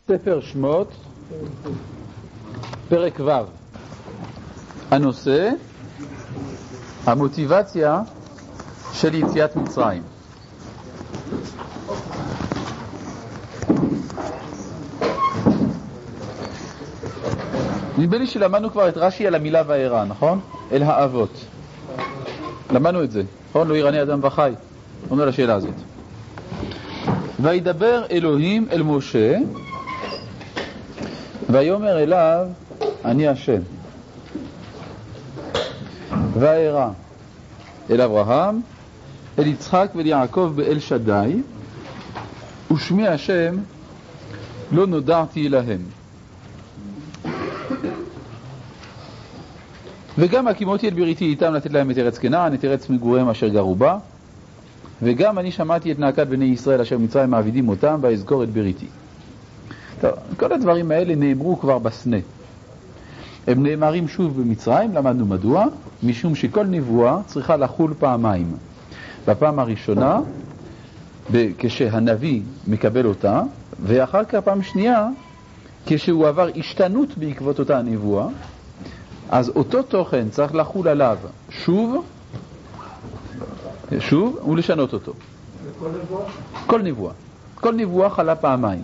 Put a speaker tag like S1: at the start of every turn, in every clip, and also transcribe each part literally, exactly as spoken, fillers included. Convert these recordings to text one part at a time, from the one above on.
S1: ספר שמות, פרק ו'. הנושא, המוטיבציה של יציאת מצרים. נדמה לי שלמדנו כבר את רש"י על המילה וארא, נכון? אל האבות. למדנו את זה, נכון? לא יראה אדם וחי. עונה לשאלה הזאת. וידבר אלוהים אל משה, ויאמר אליו, אני השם. וארא אל אברהם, אל יצחק ואל יעקב באל שדי, ושמי השם לא נודעתי להם. וגם הקימותי את בריתי איתם לתת להם את ארץ כנען, את ארץ מגוריהם אשר גרו בה, וגם אני שמעתי את נאקת בני ישראל אשר מצרים מעבידים אותם, ואזכור את בריתי. טוב, כל הדברים האלה נאמרו כבר בסנה. הם נאמרים שוב במצרים, למדנו מדוע, משום שכל נבואה צריכה לחול פעמיים. בפעם הראשונה, כשהנביא מקבל אותה, ואחר כך פעם שנייה, כשהוא עבר השתנות בעקבות אותה הנבואה, אז אותו תוכן צריך לחול עליו שוב, שוב, ולשנות אותו.
S2: כל נבואה?
S1: כל נבואה. כל נבואה חלה פעמיים.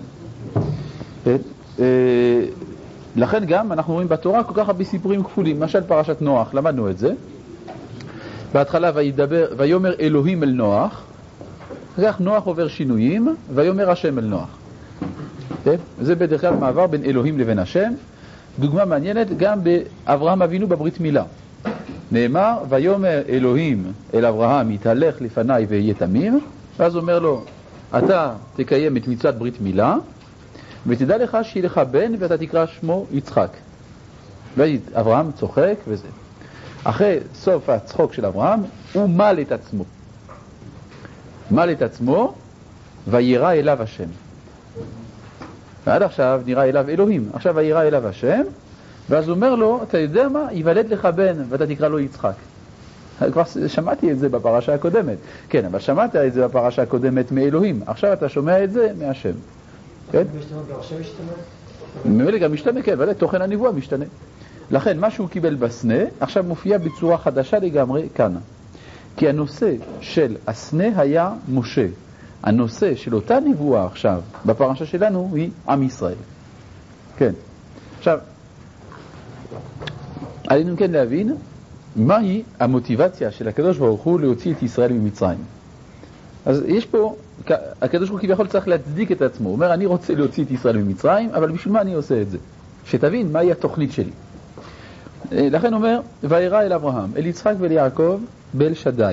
S1: לכן גם אנחנו רואים בתורה כל כך הרבה סיפורים כפולים. למשל פרשת נוח, למדנו את זה. בהתחלה וידבר, ויאמר אלוהים אל נוח, אחר כך נוח עובר שינויים, ויאמר השם אל נוח. זה בדרך כלל מעבר בין אלוהים לבין השם. דוגמה מעניינת גם באברהם אבינו בברית מילה. נאמר, ויאמר אלוהים אל אברהם, יתהלך לפניי ויהיה תמים, ואז אומר לו, אתה תקיים את מצוות ברית מילה, ותדע לך שיהיה לך בן ואתה תקרא שמו יצחק. ואברהם צוחק וזה. אחרי סוף הצחוק של אברהם, הוא מל את עצמו. מל את עצמו, וירא אליו השם. ועד עכשיו נראה אליו אלוהים. עכשיו וירא אליו השם, ואז הוא אומר לו, אתה יודע מה? ייוולד לך בן ואתה תקרא לו יצחק. כבר שמעתי את זה בפרשה הקודמת. כן, אבל שמעת את זה בפרשה הקודמת מאלוהים. עכשיו אתה שומע את זה מהשם. כן?
S2: השם משתנה?
S1: ממילא גם משתנה, כן, אבל תוכן הנבואה משתנה. לכן, מה שהוא קיבל בסנה, עכשיו מופיע בצורה חדשה לגמרי כאן. כי הנושא של הסנה היה משה. הנושא של אותה נבואה עכשיו, בפרשה שלנו, היא עם ישראל. כן. עכשיו, עלינו כן להבין מהי המוטיבציה של הקדוש ברוך הוא להוציא את ישראל ממצרים. אז יש פה, הקדוש ברוך הוא כביכול צריך להצדיק את עצמו. הוא אומר, אני רוצה להוציא את ישראל ממצרים, אבל בשביל מה אני עושה את זה? שתבין מהי התוכנית שלי. לכן הוא אומר, וירא אל אברהם, אל יצחק ואל יעקב באל שדי.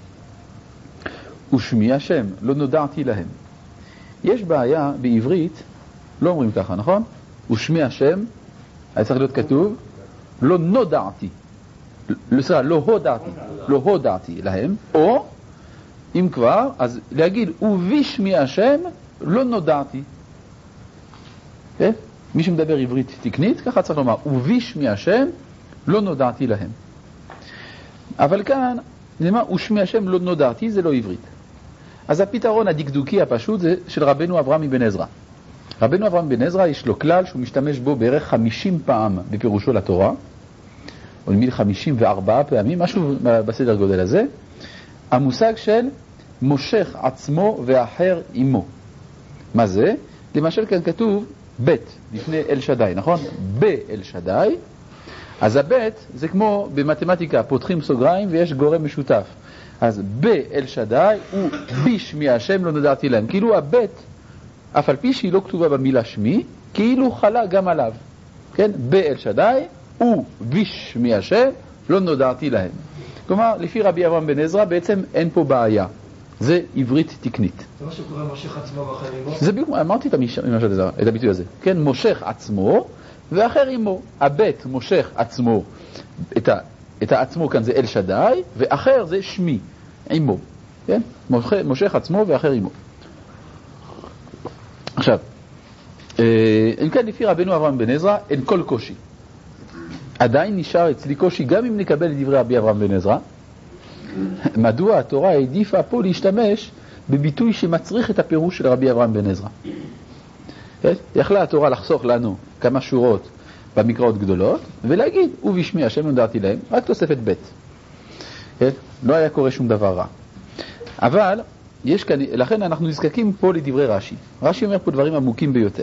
S1: ושמי השם, לא נודעתי להם. יש בעיה בעברית, לא אומרים ככה, נכון? ושמי השם, היה צריך להיות כתוב, לא נודעתי. לא, לא הודעתי, לא הודעתי להם, או, אם כבר, אז להגיד, ובשמי השם, לא נודעתי. כן? מי שמדבר עברית תקנית, ככה צריך לומר, ובשמי השם, לא נודעתי להם. אבל כאן, נאמר, ושמי השם לא נודעתי, זה לא עברית. אז הפתרון הדקדוקי הפשוט זה של רבנו אברהם מבן עזרא. רבנו אברהם בן עזרא יש לו כלל שהוא משתמש בו בערך חמישים פעם בפירושו לתורה, או נמיד חמישים וארבעה פעמים, משהו בסדר גודל הזה, המושג של מושך עצמו ואחר עמו. מה זה? למשל כאן כתוב בית לפני אל שדי, נכון? באל שדי. אז הבית זה כמו במתמטיקה, פותחים סוגריים ויש גורם משותף. אז באל שדי הוא בשמי השם לא נודעתי להם. כאילו הבית, אף על פי שהיא לא כתובה במילה שמי, כאילו חלה גם עליו. כן? באל שדי הוא בשמי השם לא נודעתי להם. כלומר, לפי רבי אברהם בן עזרא בעצם אין פה בעיה. זה עברית תקנית.
S2: זה מה שקורא מושך עצמו ואחר עמו?
S1: זה בדיוק, אמרתי את, המש... את הביטוי הזה. כן? מושך עצמו ואחר עמו. הבית מושך עצמו, את, ה... את העצמו כאן זה אל שדי, ואחר זה שמי, עמו. כן? מושך עצמו ואחר עמו. עכשיו, אם כן לפי רבנו אברהם בן עזרא אין כל קושי. עדיין נשאר אצלי קושי גם אם נקבל את דברי רבי אברהם בן עזרא. מדוע התורה העדיפה פה להשתמש בביטוי שמצריך את הפירוש של רבי אברהם בן עזרא? יכלה התורה לחסוך לנו כמה שורות במקראות גדולות, ולהגיד, ובשמי השם נודעתי להם, רק תוספת ב'. לא היה קורה שום דבר רע. אבל, יש כאן, לכן אנחנו נזקקים פה לדברי רש"י. רש"י אומר פה דברים עמוקים ביותר.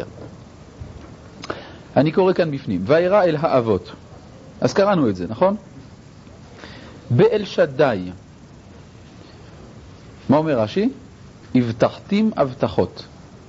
S1: אני קורא כאן בפנים. וירא אל האבות. אז קראנו את זה, נכון? באל שדי. מה אומר רש"י? הבטחתים הבטחות.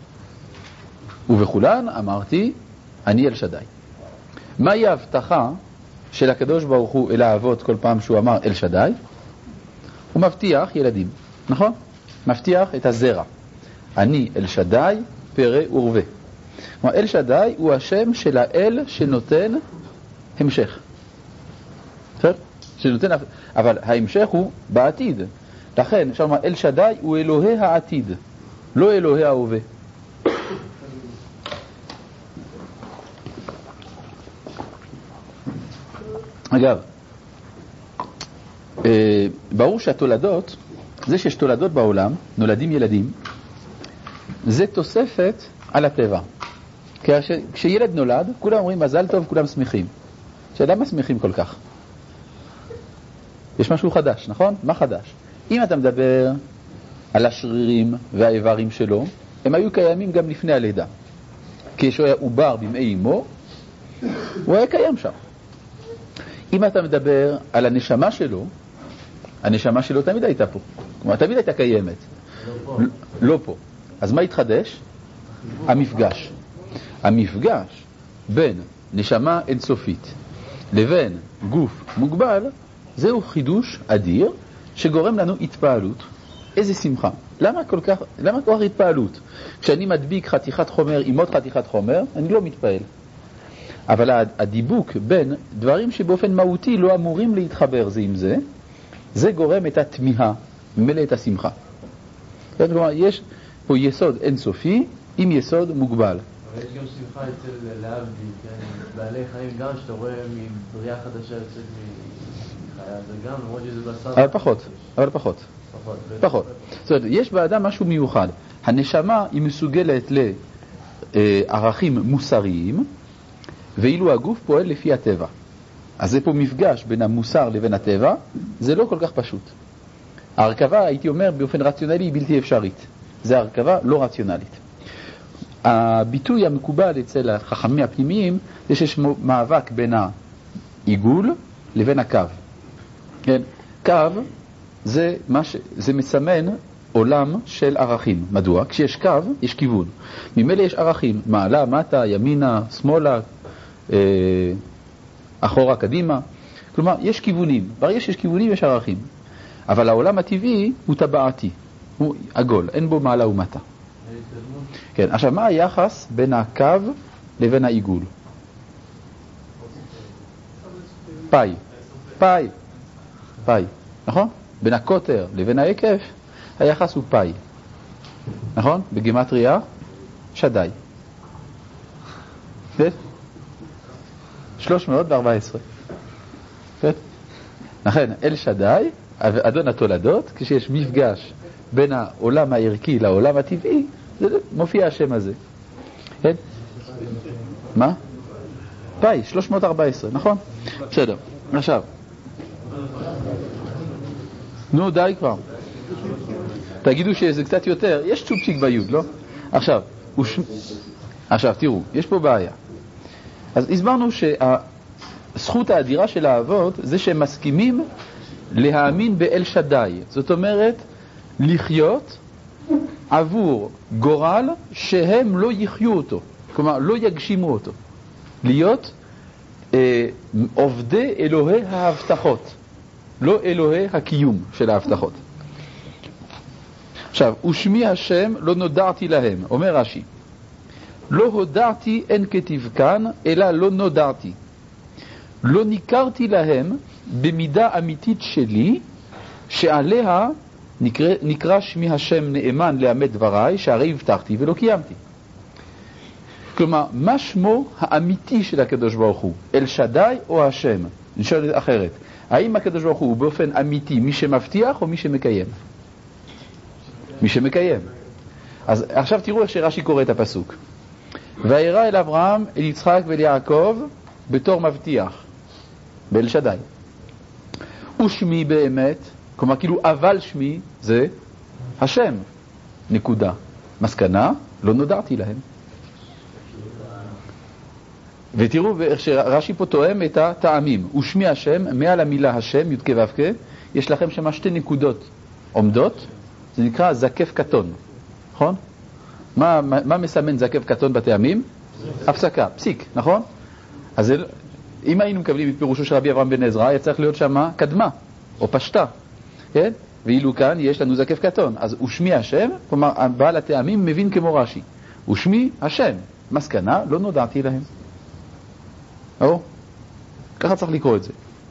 S1: ובכולן אמרתי, אני אל שדי. מהי ההבטחה של הקדוש ברוך הוא אל האבות כל פעם שהוא אמר אל שדי? הוא מבטיח ילדים, נכון? מבטיח את הזרע. אני אל שדי, פרא ורבה. כלומר, אל שדי הוא השם של האל שנותן המשך. שנותן, אבל ההמשך הוא בעתיד. לכן, אפשר לומר, אל שדי הוא אלוהי העתיד, לא אלוהי ההווה. אגב, ברור שהתולדות, זה שיש תולדות בעולם, נולדים ילדים, זה תוספת על הטבע. כשילד נולד, כולם אומרים מזל טוב, כולם שמחים. שלמה שמחים כל כך? יש משהו חדש, נכון? מה חדש? אם אתה מדבר על השרירים והאיברים שלו, הם היו קיימים גם לפני הלידה. כי כשהוא היה עובר בימי אמו, הוא היה קיים שם. אם אתה מדבר על הנשמה שלו, הנשמה שלו תמיד הייתה פה. כלומר, תמיד הייתה קיימת. לא פה. לא פה. אז מה התחדש? המפגש. המפגש בין נשמה אינסופית לבין גוף מוגבל, זהו חידוש אדיר שגורם לנו התפעלות. איזה שמחה. למה כל כך, למה כל כך התפעלות? כשאני מדביק חתיכת חומר עם עוד חתיכת חומר, אני לא מתפעל. אבל הדיבוק בין דברים שבאופן מהותי לא אמורים להתחבר זה עם זה, זה גורם את התמיהה, ממילא את השמחה. כלומר, יש פה יסוד אינסופי עם יסוד מוגבל.
S3: אבל יש גם שמחה אצל להבדיל, בעלי חיים גם שאתה רואה מבריאה חדשה יוצאת מחיה, זה גם, למרות שזה בשר...
S1: אבל פחות, אבל פחות. פחות. פחות. זאת אומרת, יש באדם משהו מיוחד. הנשמה היא מסוגלת לערכים מוסריים, ואילו הגוף פועל לפי הטבע. אז זה פה מפגש בין המוסר לבין הטבע, זה לא כל כך פשוט. ההרכבה, הייתי אומר, באופן רציונלי היא בלתי אפשרית. זה הרכבה לא רציונלית. הביטוי המקובל אצל החכמים הפנימיים, זה שיש מאבק בין העיגול לבין הקו. כן? קו זה, מה ש... זה מסמן עולם של ערכים. מדוע? כשיש קו, יש כיוון. ממילא יש ערכים, מעלה, מטה, ימינה, שמאלה, אה... אחורה, קדימה. כלומר, יש כיוונים. ברגע שיש כיוונים, יש ערכים. אבל העולם הטבעי הוא טבעתי. הוא עגול, אין בו מעלה ומטה. כן, עכשיו, מה היחס בין הקו לבין העיגול? פאי. פאי. פאי. נכון? בין הקוטר לבין העקף, היחס הוא פאי. נכון? בגימטריה, שדי. כן? שלוש מאות וארבע עשרה. כן? לכן, אל שדי, אדון התולדות, כשיש מפגש בין העולם הערכי לעולם הטבעי, זה מופיע השם הזה. כן? מה? פאי, שלוש מאות וארבע עשרה, נכון? בסדר. עכשיו. נו, די כבר. תגידו שזה קצת יותר. יש צ'ופצ'יק ביוד, לא? עכשיו, וש... עכשיו, תראו, יש פה בעיה. אז הסברנו שהזכות האדירה של האבות זה שהם מסכימים להאמין באל שדי. זאת אומרת, לחיות עבור גורל שהם לא יחיו אותו. כלומר, לא יגשימו אותו. להיות אה, עובדי אלוהי ההבטחות. לא אלוהי הקיום של ההבטחות. עכשיו, ושמי השם לא נודעתי להם. אומר רש"י, לא הודעתי אין כתבכן, אלא לא נודעתי. לא ניכרתי להם במידה אמיתית שלי, שעליה נקרא, נקרא שמי השם נאמן לאמת דבריי, שהרי הבטחתי ולא קיימתי. כלומר, מה שמו האמיתי של הקדוש ברוך הוא? אל שדי או השם? נשאל אחרת. האם הקדוש ברוך הוא באופן אמיתי מי שמבטיח או מי שמקיים? מי שמקיים. אז עכשיו תראו איך שרש"י קורא את הפסוק. וירא אל אברהם, אל יצחק ואל יעקב בתור מבטיח, באל שדי. ושמי באמת, כלומר כאילו אבל שמי זה השם, נקודה. מסקנה, לא נודעתי להם. ותראו איך שרש"י פה תואם את הטעמים. ושמי השם, מעל המילה השם, י' כ' ו' כ', יש לכם שם שתי נקודות עומדות, זה נקרא זקף קטון, נכון? מה, מה, מה מסמן זקף קטון בטעמים? הפסקה, פסיק, נכון? אז אם היינו מקבלים את פירושו של רבי אברהם בן עזרא, היה צריך להיות שם קדמה, או פשטה, כן? ואילו כאן יש לנו זקף קטון. אז ושמי השם, כלומר, בעל הטעמים מבין כמו רש"י. ושמי השם, מסקנה, לא נודעתי להם. או? ככה צריך לקרוא את זה.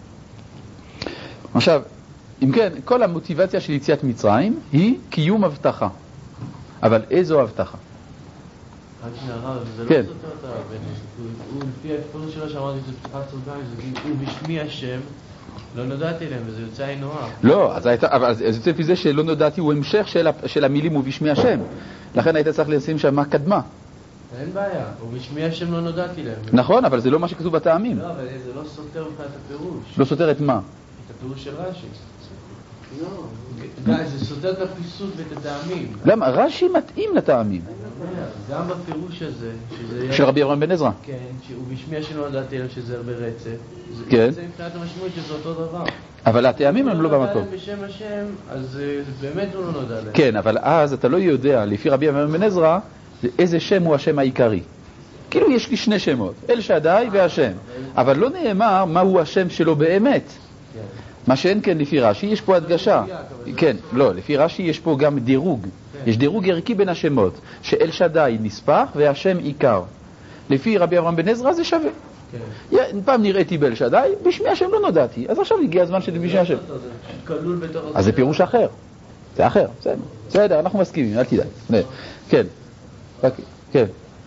S1: עכשיו, אם כן, כל המוטיבציה של יציאת מצרים היא קיום הבטחה. אבל איזו הבטחה?
S3: רק שנייה רב, זה לא
S1: כן.
S3: סותר את הרב. הוא לפי הפירוש שלו שאמרתי שזה פתיחת סוגריים, זה כאילו, הוא בשמי השם, לא נודעתי להם, וזה יוצא עין נורא.
S1: לא, אז הייתה, אבל זה יוצא לפי זה שלא נודעתי הוא המשך של, של המילים ובשמי השם. לכן היית צריך לשים שם קדמה.
S3: אין בעיה, ובשמי השם לא נודעתי להם.
S1: נכון, אבל זה לא מה שכתוב בטעמים.
S3: לא, אבל זה לא סותר בכלל את הפירוש.
S1: לא סותר את מה?
S3: את הפירוש של רש"י. לא. גיא, זה סותר את הפיסות ואת הטעמים.
S1: למה? רש"י מתאים לטעמים.
S3: גם בפירוש הזה, שזה...
S1: של רבי אברהם בן עזרא.
S3: כן, ובשמי השם לא נודעתי להם שזה הרבה רצף.
S1: כן.
S3: זה מבחינת המשמעות שזה אותו דבר.
S1: אבל הטעמים הם לא במקום.
S3: בשם השם, אז באמת הוא לא נודע להם.
S1: כן, אבל אז אתה לא יודע, לפי רבי אברהם בן עזרא, איזה שם הוא השם העיקרי. כאילו יש לי שני שמות, אל שדי והשם. אבל לא נאמר מהו השם שלו באמת. מה שאין כן לפי רש"י, יש פה הדגשה. כן, לא, לפי רש"י יש פה גם דירוג. יש דירוג ערכי בין השמות, שאל שדי נספח והשם עיקר. לפי רבי אברהם בן עזרא זה שווה. פעם נראיתי באל שדי, בשמי השם לא נודעתי. אז עכשיו הגיע הזמן של בשמי השם. אז זה פירוש אחר. זה אחר, בסדר. בסדר, אנחנו מסכימים, אל תדאג. כן. כן.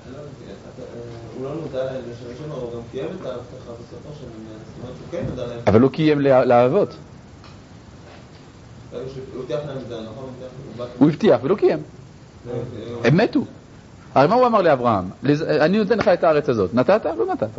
S4: הוא לא נודע להם בשם השם, הוא גם קיים את ההבטחה בסופו של עניין. זאת אומרת שהוא כן נודע להם.
S1: אבל לא קיים לאהבות.
S4: הוא הבטיח להם את זה, נכון?
S1: הוא הבטיח ולא קיים. הם מתו. הרי מה הוא אמר לאברהם? אני נותן לך את הארץ הזאת. נתת? לא נתת.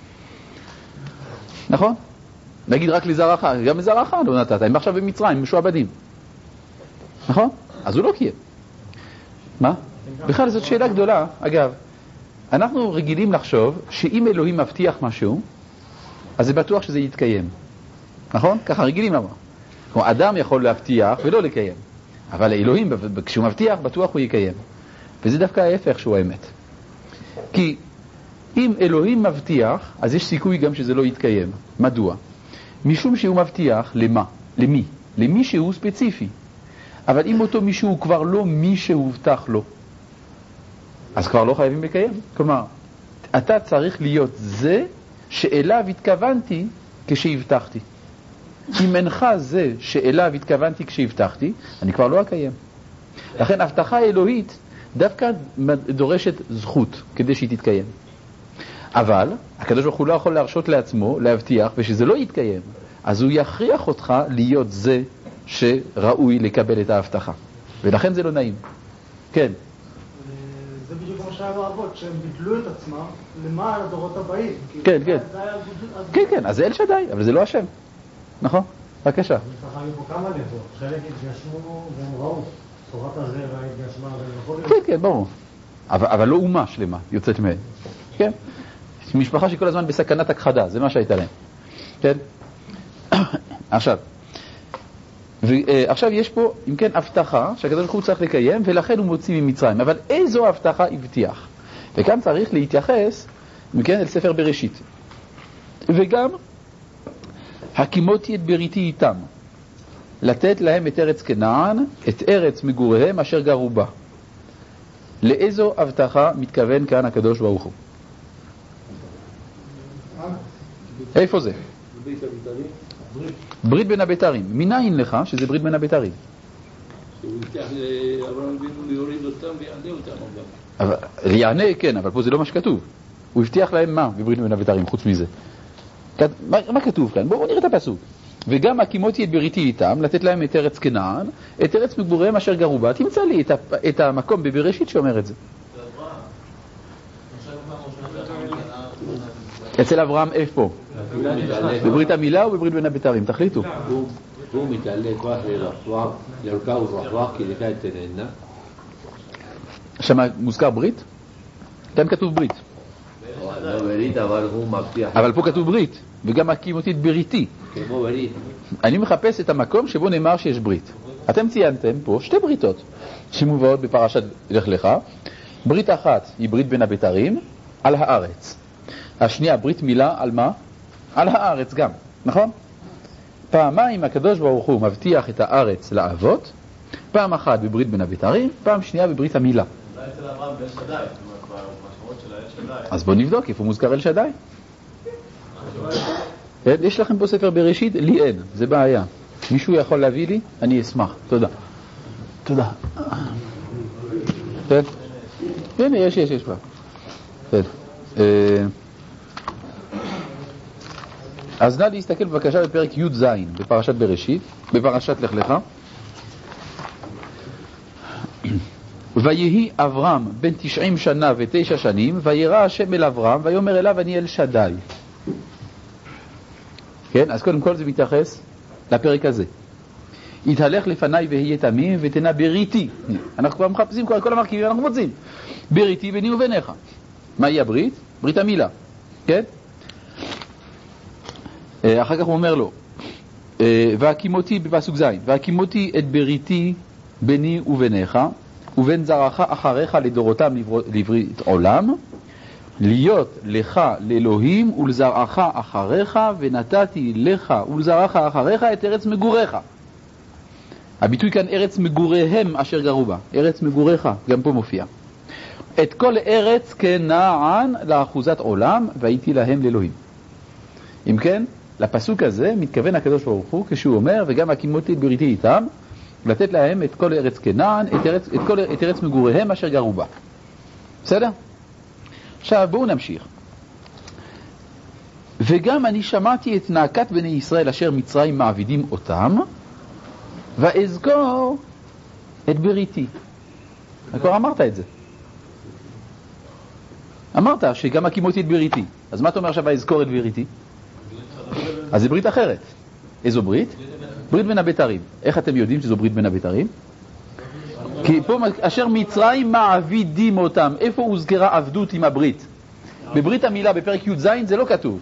S1: נכון? נגיד רק לזרעך, גם לזרעך לא נתת. הם עכשיו במצרים, משועבדים. נכון? אז הוא לא קיים. מה? בכלל זאת שאלה גדולה. אגב, אנחנו רגילים לחשוב שאם אלוהים מבטיח משהו, אז זה בטוח שזה יתקיים. נכון? ככה רגילים למה. כמו אדם יכול להבטיח ולא לקיים. אבל אלוהים, כשהוא מבטיח, בטוח הוא יקיים. וזה דווקא ההפך שהוא האמת. כי אם אלוהים מבטיח, אז יש סיכוי גם שזה לא יתקיים. מדוע? משום שהוא מבטיח למה? למי? למי שהוא ספציפי. אבל אם אותו מישהו הוא כבר לא מי שהובטח לו, אז כבר לא חייבים לקיים. כלומר, אתה צריך להיות זה שאליו התכוונתי כשהבטחתי. אם אינך זה שאליו התכוונתי כשהבטחתי, אני כבר לא אקיים. לכן הבטחה אלוהית דווקא דורשת זכות כדי שהיא תתקיים. אבל הקדוש ברוך הוא לא יכול להרשות לעצמו להבטיח ושזה לא יתקיים. אז הוא יכריח אותך להיות זה שראוי לקבל את ההבטחה. ולכן זה לא נעים. כן.
S5: זה בדיוק כמו שהיה באבות, שהם ביטלו את עצמם למען הדורות הבאים.
S1: כן, כן. כן, כן, אז זה אל שדי, אבל זה לא השם. נכון? בבקשה.
S6: ככה היו פה כמה נבואות, חלק התגשמו והם ראו, תורת הזרע התגשמה והם יכולים...
S1: כן, כן, ברור. אבל, אבל לא אומה שלמה יוצאת מהם. כן? משפחה שכל הזמן בסכנת הכחדה, זה מה שהייתה להם. כן? עכשיו, ועכשיו יש פה, אם כן, הבטחה שהקדוש ברוך הוא צריך לקיים, ולכן הוא מוציא ממצרים. אבל איזו הבטחה הבטיח? וכאן צריך להתייחס, אם כן, אל ספר בראשית. וגם, הקימותי את בריתי איתם, לתת להם את ארץ כנען, את ארץ מגוריהם אשר גרו בה. לאיזו הבטחה מתכוון כאן הקדוש ברוך הוא? איפה זה? ברית בין הבתרים. מניין לך שזה ברית בין הבתרים?
S7: שהוא הבטיח לאברהם אבינו להוריד אותם ויענה אותם.
S1: אבל יענה, כן, אבל פה זה לא מה שכתוב. הוא הבטיח להם מה בברית בין הבתרים, חוץ מזה? מה, מה כתוב כאן? בואו נראה את הפסוק. וגם הקימותי את בריתי איתם, לתת להם את ארץ כנען, את ארץ מגוריהם אשר גרו בה. תמצא לי את, את המקום בבראשית שאומר את זה. אצל אברהם איפה? בברית המילה או בברית בין הבתרים? תחליטו.
S7: הוא מתעלה כוח לרחוח, לרכה ולרחוח, כי לך תננה.
S1: שם מוזכר ברית? כאן כתוב ברית.
S7: לא ברית, אבל הוא מבטיח.
S1: אבל פה כתוב ברית, וגם הקים אותי את בריתי.
S7: כמו ברית.
S1: אני מחפש את המקום שבו נאמר שיש ברית. אתם ציינתם פה שתי בריתות שמובאות בפרשת לך לך. ברית אחת היא ברית בין הבתרים על הארץ. השנייה ברית מילה על מה? על הארץ גם, נכון? פעמיים הקדוש ברוך הוא מבטיח את הארץ לאבות, פעם אחת בברית בין הבתרים, פעם שנייה בברית המילה.
S3: אולי אצל אברהם בן שדי, במשמעות של האל שדי.
S1: אז בואו נבדוק איפה מוזכר אל שדי. יש לכם פה ספר בראשית? לי אין, זה בעיה. מישהו יכול להביא לי? אני אשמח. תודה. תודה. כן? הנה, יש, יש, יש כבר. כן. אז נא להסתכל בבקשה בפרק י' ז' בפרשת בראשית, בפרשת לך לך. ויהי אברהם בן תשעים שנה ותשע שנים, וירא השם אל אברהם, ויאמר אליו אני אל שדי. כן, אז קודם כל זה מתייחס לפרק הזה. יתהלך לפניי ויהיה תמים ותנה בריתי. אנחנו כבר מחפשים כל המרכיבים, אנחנו מוצאים. בריתי ביני וביניך. מהי הברית? ברית המילה. כן? אחר כך הוא אומר לו, והקימותי בפסוק זין, והקימותי את בריתי ביני וביניך, ובין זרעך אחריך לדורותם לברית עולם, להיות לך לאלוהים ולזרעך אחריך, ונתתי לך ולזרעך אחריך את ארץ מגוריך. הביטוי כאן ארץ מגוריהם אשר גרו בה, ארץ מגוריך, גם פה מופיע. את כל ארץ כנען לאחוזת עולם, והייתי להם לאלוהים. אם כן, לפסוק הזה מתכוון הקדוש ברוך הוא כשהוא אומר, וגם הקימותי את בריתי איתם, לתת להם את כל ארץ כנען, את ארץ, את כל, את ארץ מגוריהם אשר גרו בה. בסדר? עכשיו בואו נמשיך. וגם אני שמעתי את נאקת בני ישראל אשר מצרים מעבידים אותם, ואזכור את בריתי. כבר אמרת את זה. אמרת שגם הקימותי את בריתי. אז מה אתה אומר עכשיו ואזכור את בריתי? אז זה ברית אחרת. איזו ברית? ברית בין הבתרים. איך אתם יודעים שזו ברית בין הבתרים? כי פה אשר מצרים מעבידים אותם. איפה הוזכרה עבדות עם הברית? בברית המילה בפרק י' ז' זה לא כתוב.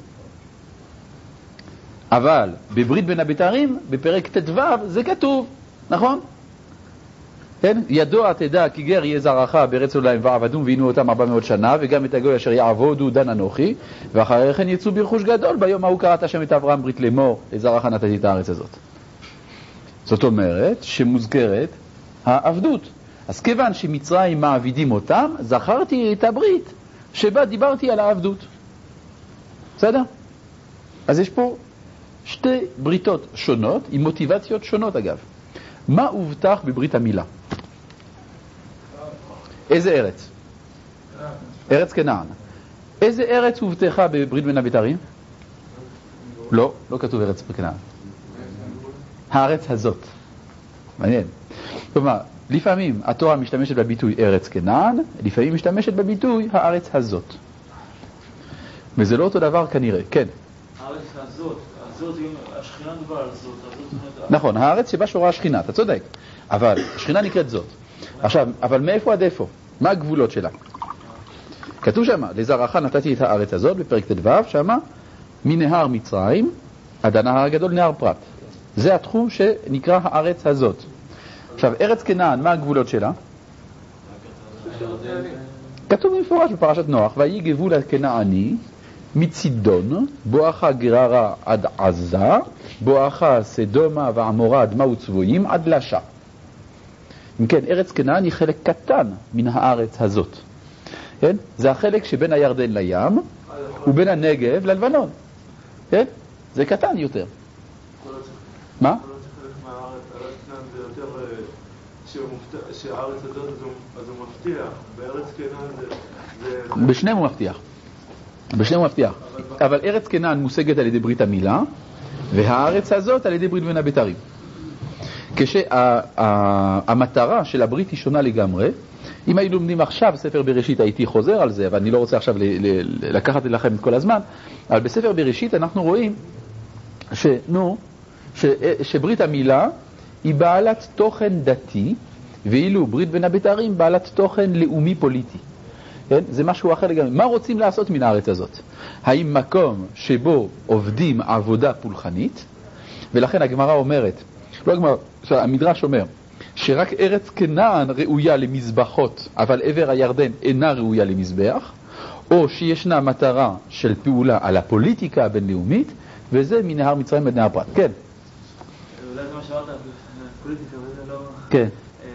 S1: אבל בברית בין הבתרים בפרק ט"ו זה כתוב, נכון? כן? ידוע תדע כי גר יהיה זרעך בארץ עולם ועבדום ועינו אותם ארבע מאות שנה, וגם את הגוי אשר יעבודו דן אנוכי, ואחרי כן יצאו ברכוש גדול. ביום ההוא קראת השם את אברהם ברית לאמור, לזרעך נתתי את הארץ הזאת. זאת אומרת שמוזכרת העבדות. אז כיוון שמצרים מעבידים אותם, זכרתי את הברית שבה דיברתי על העבדות. בסדר? אז יש פה שתי בריתות שונות עם מוטיבציות שונות אגב. מה הובטח בברית המילה? איזה ארץ? ארץ כנען. איזה ארץ הובטחה בברית בין הבתרים? לא, לא כתוב ארץ כנען. הארץ הזאת. מעניין. כלומר, לפעמים התורה משתמשת בביטוי ארץ כנען, לפעמים משתמשת בביטוי הארץ הזאת. וזה לא אותו דבר כנראה. כן.
S2: הארץ הזאת, הזאת, השכינה דבר על זאת.
S1: נכון, הארץ שבה שורה השכינה, אתה צודק. אבל השכינה נקראת זאת. עכשיו, אבל מאיפה עד איפה? מה הגבולות שלה? כתוב שמה, לזרעך נתתי את הארץ הזאת, בפרק ט"ו, שמה, מנהר מצרים עד הנהר הגדול, נהר פרת. זה התחום שנקרא הארץ הזאת. עכשיו, ארץ כנען, מה הגבולות שלה? כתוב במפורש בפרשת נוח, ויהי גבול הכנעני מצידון, בואכה גררה עד עזה, בואכה סדומה ועמורה עד מהו צבויים, עד לשע. אם כן, ארץ כנען היא חלק קטן מן הארץ הזאת. כן? זה החלק שבין הירדן לים, ובין הנגב ללבנון. כן? זה קטן יותר. מה?
S8: שהארץ הזאת אז הוא מבטיח, בארץ כנען זה...
S1: בשניהם הוא מבטיח. בשניהם הוא מבטיח. אבל ארץ כנען מושגת על ידי ברית המילה, והארץ הזאת על ידי ברית בין הבתרים. כשהמטרה של הברית היא שונה לגמרי, אם היינו לומדים עכשיו ספר בראשית הייתי חוזר על זה, אבל אני לא רוצה עכשיו ל- ל- לקחת לכם את כל הזמן, אבל בספר בראשית אנחנו רואים ש, נו, ש, שברית המילה היא בעלת תוכן דתי, ואילו ברית בין הבתרים בעלת תוכן לאומי פוליטי. כן? זה משהו אחר לגמרי. מה רוצים לעשות מן הארץ הזאת? האם מקום שבו עובדים עבודה פולחנית? ולכן הגמרא אומרת, לא הגמרא, המדרש אומר, שרק ארץ כנען ראויה למזבחות, אבל עבר הירדן אינה ראויה למזבח, או שישנה מטרה של פעולה על הפוליטיקה הבינלאומית, וזה מנהר מצרים עד נהר פרת. כן.
S2: אולי זה מה שאמרת, פוליטיקה, וזה לא...
S1: כן.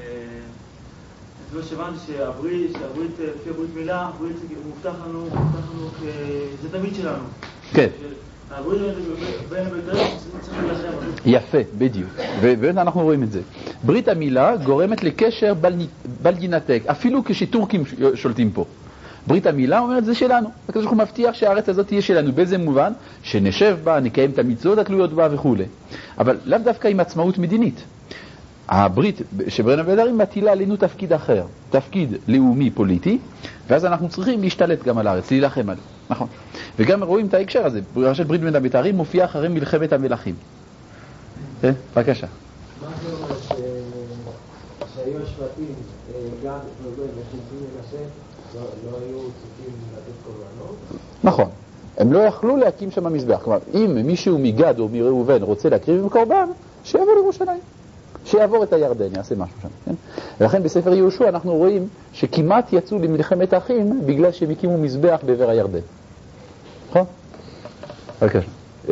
S2: זה שהבנתי שהברית, שהברית, לפי הברית מילה, הברית מובטח לנו, מובטח לנו כ... זה תמיד שלנו.
S1: כן.
S2: הברית בין הבתרים צריך להילחם.
S1: יפה, בדיוק. ובאמת אנחנו רואים את זה. ברית המילה גורמת לקשר בל יינתק, אפילו כשטורקים שולטים פה. ברית המילה אומרת זה שלנו. הקדוש ברוך הוא מבטיח שהארץ הזאת תהיה שלנו. באיזה מובן? שנשב בה, נקיים את המצוות התלויות בה וכו'. אבל לאו דווקא עם עצמאות מדינית. הברית שבין הבתרים מטילה עלינו תפקיד אחר, תפקיד לאומי פוליטי, ואז אנחנו צריכים להשתלט גם על הארץ, להילחם עליה. נכון. וגם רואים את ההקשר הזה, פרשת ברית בין הבתרים מופיע אחרי מלחמת המלכים. כן? בבקשה.
S3: מה זה אומר שהיו השבטים, גד, רובן ושמעון ומנשה, לא היו צריכים לתת קורבנות?
S1: נכון. הם לא יכלו להקים שם מזבח. כלומר, אם מישהו מגד או מראובן רוצה להקריב עם קורבן, שיבוא לירושלים. שיעבור את הירדן, יעשה משהו שם. כן? ולכן בספר יהושע אנחנו רואים שכמעט יצאו למלחמת אחים בגלל שהם הקימו מזבח בעבר הירדן. נכון? בבקשה. כן.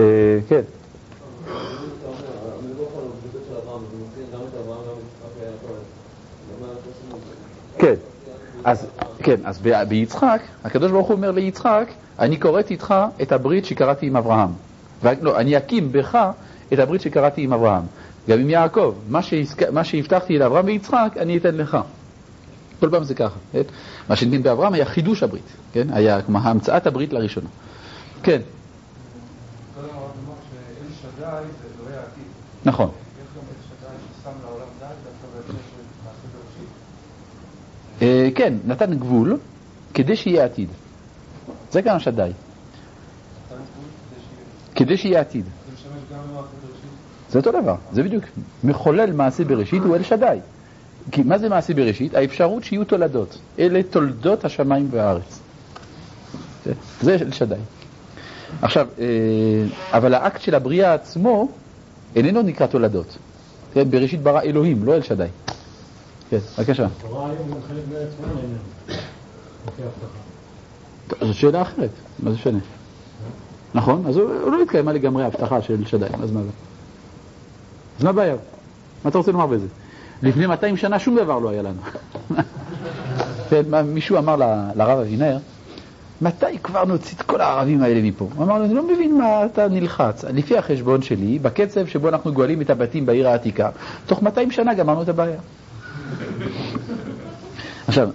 S1: כן. אז, כן, אז ביצחק, הקדוש ברוך הוא אומר ליצחק, אני קוראת איתך את הברית שקראתי עם אברהם. לא, אני אקים בך את הברית שקראתי עם אברהם. גם עם יעקב, מה, שהזכ... מה שהבטחתי לאברהם ויצחק, אני אתן לך. כל פעם זה ככה. כן? מה שניתן באברהם היה חידוש הברית. כן? היה כמו המצאת הברית לראשונה. כן.
S8: כל הזמן אמר שאל שדי זה לא היה עתיד.
S1: נכון.
S8: יש גם אל שדי ששם לעולם די, דווקא בהקשר של מעשה בראשית.
S1: כן, נתן גבול כדי שיהיה עתיד. זה גם שדי.
S8: נתן גבול
S1: כדי שיהיה עתיד.
S8: זה משמש גם למעשה בראשית.
S1: זה אותו דבר, זה בדיוק. מחולל מעשה בראשית הוא אל שדי. כי מה זה מעשה בראשית? האפשרות שיהיו תולדות. אלה תולדות השמיים והארץ. זה, זה אל שדי. עכשיו, אבל האקט של הבריאה עצמו איננו נקרא תולדות. כן, בראשית ברא אלוהים, לא אל שדי. כן, בבקשה.
S6: תורה היום גם חלק בארץ מה איננו. אוקיי, הבטחה.
S1: זו שאלה אחרת, מה זה שונה? נכון? אז הוא לא התקיימה לגמרי ההבטחה של שדי, אז מה זה? אז מה הבעיה? מה אתה רוצה לומר בזה? לפני מאתיים שנה שום דבר לא היה לנו. מישהו אמר לרב אבינר, מתי כבר נוציא את כל הערבים האלה מפה? הוא אמר לו, אני לא מבין מה אתה נלחץ. לפי החשבון שלי, בקצב שבו אנחנו גואלים את הבתים בעיר העתיקה, תוך מאתיים שנה גמרנו את הבעיה. עכשיו,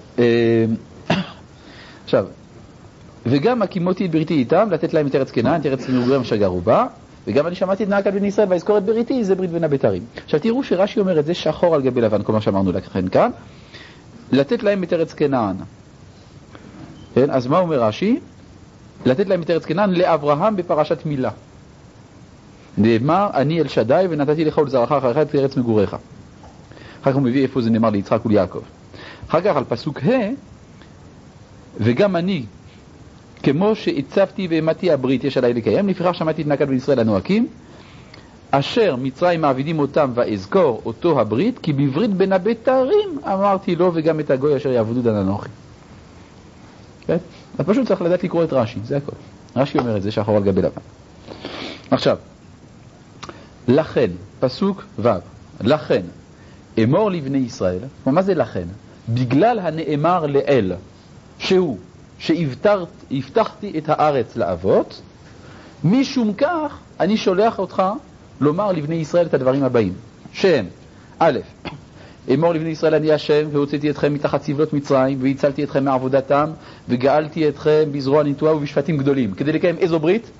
S1: עכשיו, וגם הקימותי את בריתי איתם, לתת להם את ארץ כנען, את ארץ מגוריהם שגרו בה, וגם אני שמעתי את נהגת בן ישראל ויזכור את בריתי, זה ברית בין הבתרים. עכשיו תראו שרש"י אומר את זה שחור על גבי לבן, כל מה שאמרנו לכן כאן, לתת להם את ארץ כנען. כן? אז מה אומר רש"י? לתת להם את ארץ כנען לאברהם בפרשת מילה. נאמר, אני אל שדי ונתתי לך ולזרעך אחריך את ארץ מגוריך. אחר כך הוא מביא איפה זה נאמר ליצחק וליעקב. אחר כך על פסוק ה' וגם אני כמו שהצבתי והמתי הברית יש עליי לקיים, לפיכך שמעתי את נהגת בן ישראל הנוהקים, אשר מצרים מעבידים אותם ואזכור אותו הברית, כי בברית בין הבתרים אמרתי לו וגם את הגוי אשר יעבדו דן אנוכי. כן? אז פשוט צריך לדעת לקרוא את רש"י, זה הכל. רש"י אומר את זה שחור על גבי לבן. עכשיו, לכן, פסוק ו', לכן, אמור לבני ישראל, מה זה לכן? בגלל הנאמר לאל, שהוא שהבטחתי את הארץ לאבות, משום כך אני שולח אותך לומר לבני ישראל את הדברים הבאים, שהם, א', אמור לבני ישראל אני השם והוצאתי אתכם מתחת סבלות מצרים והצלתי אתכם מעבודתם וגאלתי אתכם בזרוע נטועה ובשפטים גדולים, כדי לקיים איזו ברית?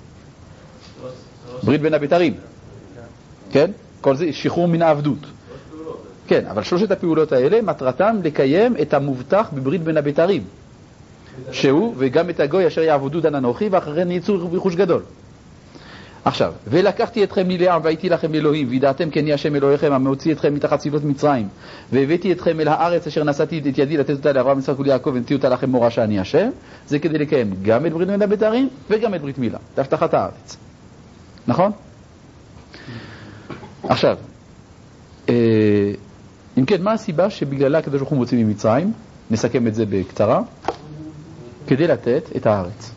S1: ברית בין הבתרים. כן? כל זה שחרור מן העבדות. כן, אבל שלושת הפעולות האלה, מטרתם לקיים את המובטח בברית בין הבתרים. שהוא, וגם את הגוי אשר יעבדו דן אנוכי, ואחריהם יצאו רכוש גדול. עכשיו, ולקחתי אתכם מלעם והייתי לכם אלוהים, וידעתם כי אני השם אלוהיכם המוציא אתכם מתחת צבאות מצרים, והבאתי אתכם אל הארץ אשר נשאתי את ידי לתת אותה לאברהם יצחק וליעקב ונתתי אותה לכם מורשה אני השם. זה כדי לקיים גם את ברית בין הבתרים וגם את ברית מילה, את הבטחת הארץ. נכון? עכשיו, אה, אם כן, מה הסיבה שבגללה הקדוש ברוך הוא מוציא ממצרים? נסכם את זה בקצרה. כדי לתת את הארץ.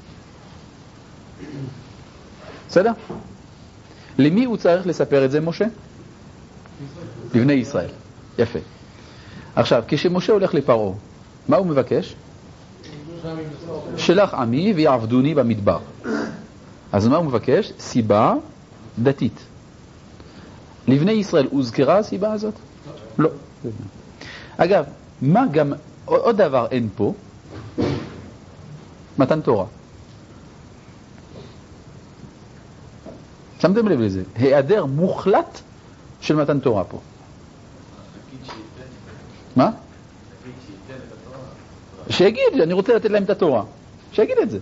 S1: בסדר? למי הוא צריך לספר את זה, משה? לבני ישראל. יפה. עכשיו, כשמשה הולך לפרעה, מה הוא מבקש? שלח עמי ויעבדוני במדבר. אז מה הוא מבקש? סיבה דתית. לבני ישראל הוזכרה הסיבה הזאת? לא. אגב, מה גם, עוד דבר אין פה, מתן תורה. שמתם לב לזה? היעדר מוחלט של מתן תורה פה. מה? שיגיד, אני רוצה לתת להם את התורה. שיגיד את זה.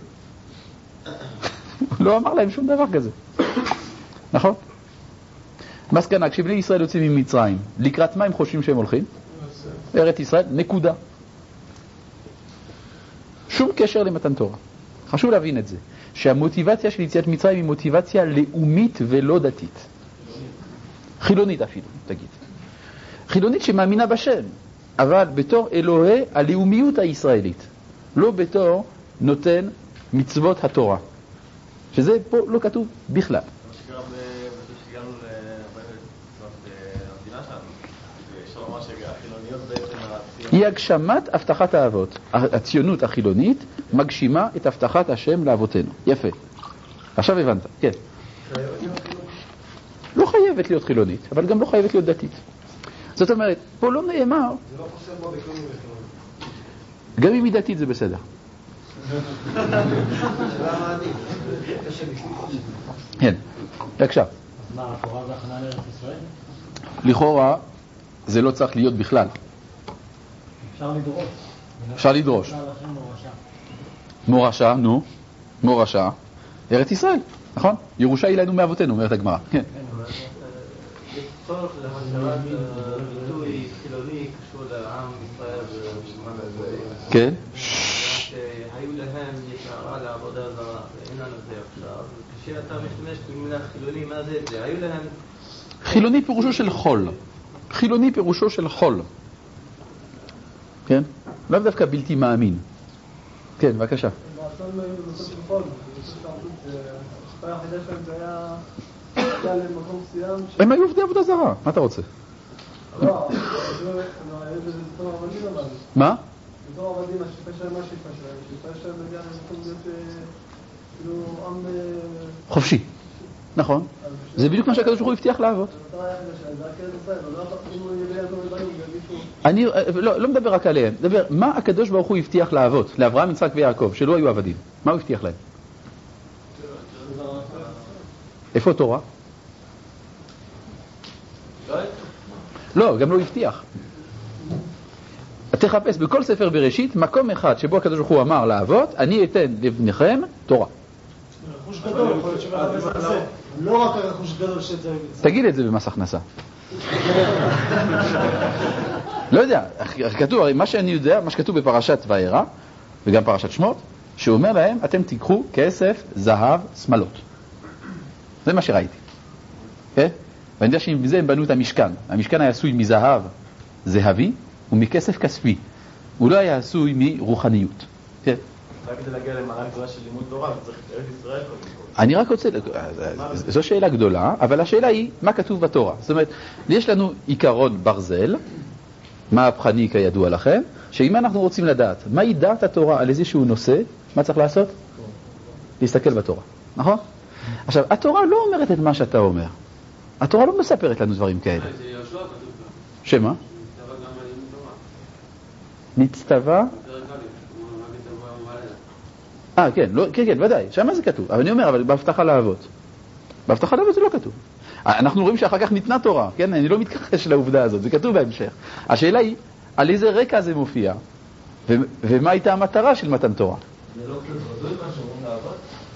S1: לא אמר להם שום דבר כזה. נכון? מסקנה, כשבני ישראל יוצאים ממצרים, לקראת מה הם חושבים שהם הולכים? ארץ ישראל, נקודה. שום קשר למתן תורה. חשוב להבין את זה. שהמוטיבציה של יציאת מצרים היא מוטיבציה לאומית ולא דתית. חילונית אפילו, תגיד. חילונית שמאמינה בשם, אבל בתור אלוהי הלאומיות הישראלית. לא בתור נותן מצוות התורה. שזה פה לא כתוב בכלל. היא הגשמת הבטחת האבות. הציונות החילונית מגשימה את הבטחת השם לאבותינו. יפה. עכשיו הבנת. כן. לא חייבת להיות חילונית, אבל גם לא חייבת להיות דתית. זאת אומרת, פה לא נאמר... זה לא חושב בו בכלום ובכלום. גם אם היא דתית זה בסדר. כן. בבקשה.
S6: מה, התורה זה הכנה לארץ ישראל?
S1: לכאורה זה לא צריך להיות בכלל.
S6: אפשר לדרוש.
S1: אפשר לדרוש. מורשה, נו, מורשה, ארץ ישראל, נכון? ירושה היא לנו מאבותינו, אומרת הגמרא. כן.
S4: יש צורך להשארת ביטוי חילוני קשור לעם ישראל בזמן הזה.
S1: כן.
S4: שהיו להם ישרה לעבודה זרה, ואין לנו זה עכשיו. כשאתה משתמש במילה חילוני, מה זה זה? היו להם...
S1: חילוני פירושו של חול. חילוני פירושו של חול. כן? לא דווקא בלתי מאמין. כן, בבקשה.
S5: בעצם נושא של חול, נושא של תרבות, השפעה היחידה שלהם זה היה למקום מסוים ש...
S1: הם היו עובדי עבודה זרה, מה אתה רוצה?
S5: לא, זה בתור עבדים אבל.
S1: מה?
S5: בתור עבדים, השפעה שלהם, מה השפעה שלהם? השפעה שלהם מגיעה למקום להיות כאילו עם... חופשי.
S1: נכון. זה בדיוק מה שהקדוש ברוך הוא הבטיח לאבות. אני לא מדבר רק עליהם, מדבר מה הקדוש ברוך הוא הבטיח לאבות, לאברהם, יצחק ויעקב, שלא היו עבדים. מה הוא הבטיח להם? איפה תורה? לא, גם לא הבטיח. תחפש בכל ספר בראשית מקום אחד שבו הקדוש ברוך הוא אמר לאבות, אני אתן לבניכם תורה.
S5: רכוש גדול, יכול להיות שבמס הכנסה. לא רק הרכוש גדול שזה...
S1: תגיד את זה במס הכנסה. לא יודע, כתוב, מה שאני יודע, מה שכתוב בפרשת וארא, וגם פרשת שמות, שהוא אומר להם, אתם תיקחו כסף, זהב, שמלות. זה מה שראיתי. כן? ואני יודע שמזה הם בנו את המשכן. המשכן היה עשוי מזהב זהבי ומכסף כספי. הוא לא היה עשוי מרוחניות. כן?
S4: רק כדי להגיע למעלה גדולה של לימוד תורה, צריך את ארץ ישראל קודם כל.
S1: אני רק רוצה, זו שאלה גדולה, אבל השאלה היא, מה כתוב בתורה? זאת אומרת, יש לנו עיקרון ברזל, מהפכני כידוע לכם, שאם אנחנו רוצים לדעת, מהי דעת התורה על איזשהו נושא, מה צריך לעשות? להסתכל בתורה, נכון? עכשיו, התורה לא אומרת את מה שאתה אומר. התורה לא מספרת לנו דברים כאלה. שמה? נצטווה? אה, כן, לא, כן, כן, ודאי, שמה זה כתוב. אבל אני אומר, אבל בהבטחה לאבות. בהבטחה לאבות זה לא כתוב. אנחנו רואים שאחר כך ניתנה תורה, כן? אני לא מתכחש לעובדה הזאת, זה כתוב בהמשך. השאלה היא, על איזה רקע זה מופיע, ו- ומה הייתה המטרה של מתן תורה?
S4: זה לא קצת רדוד מה שאומרים לעבוד?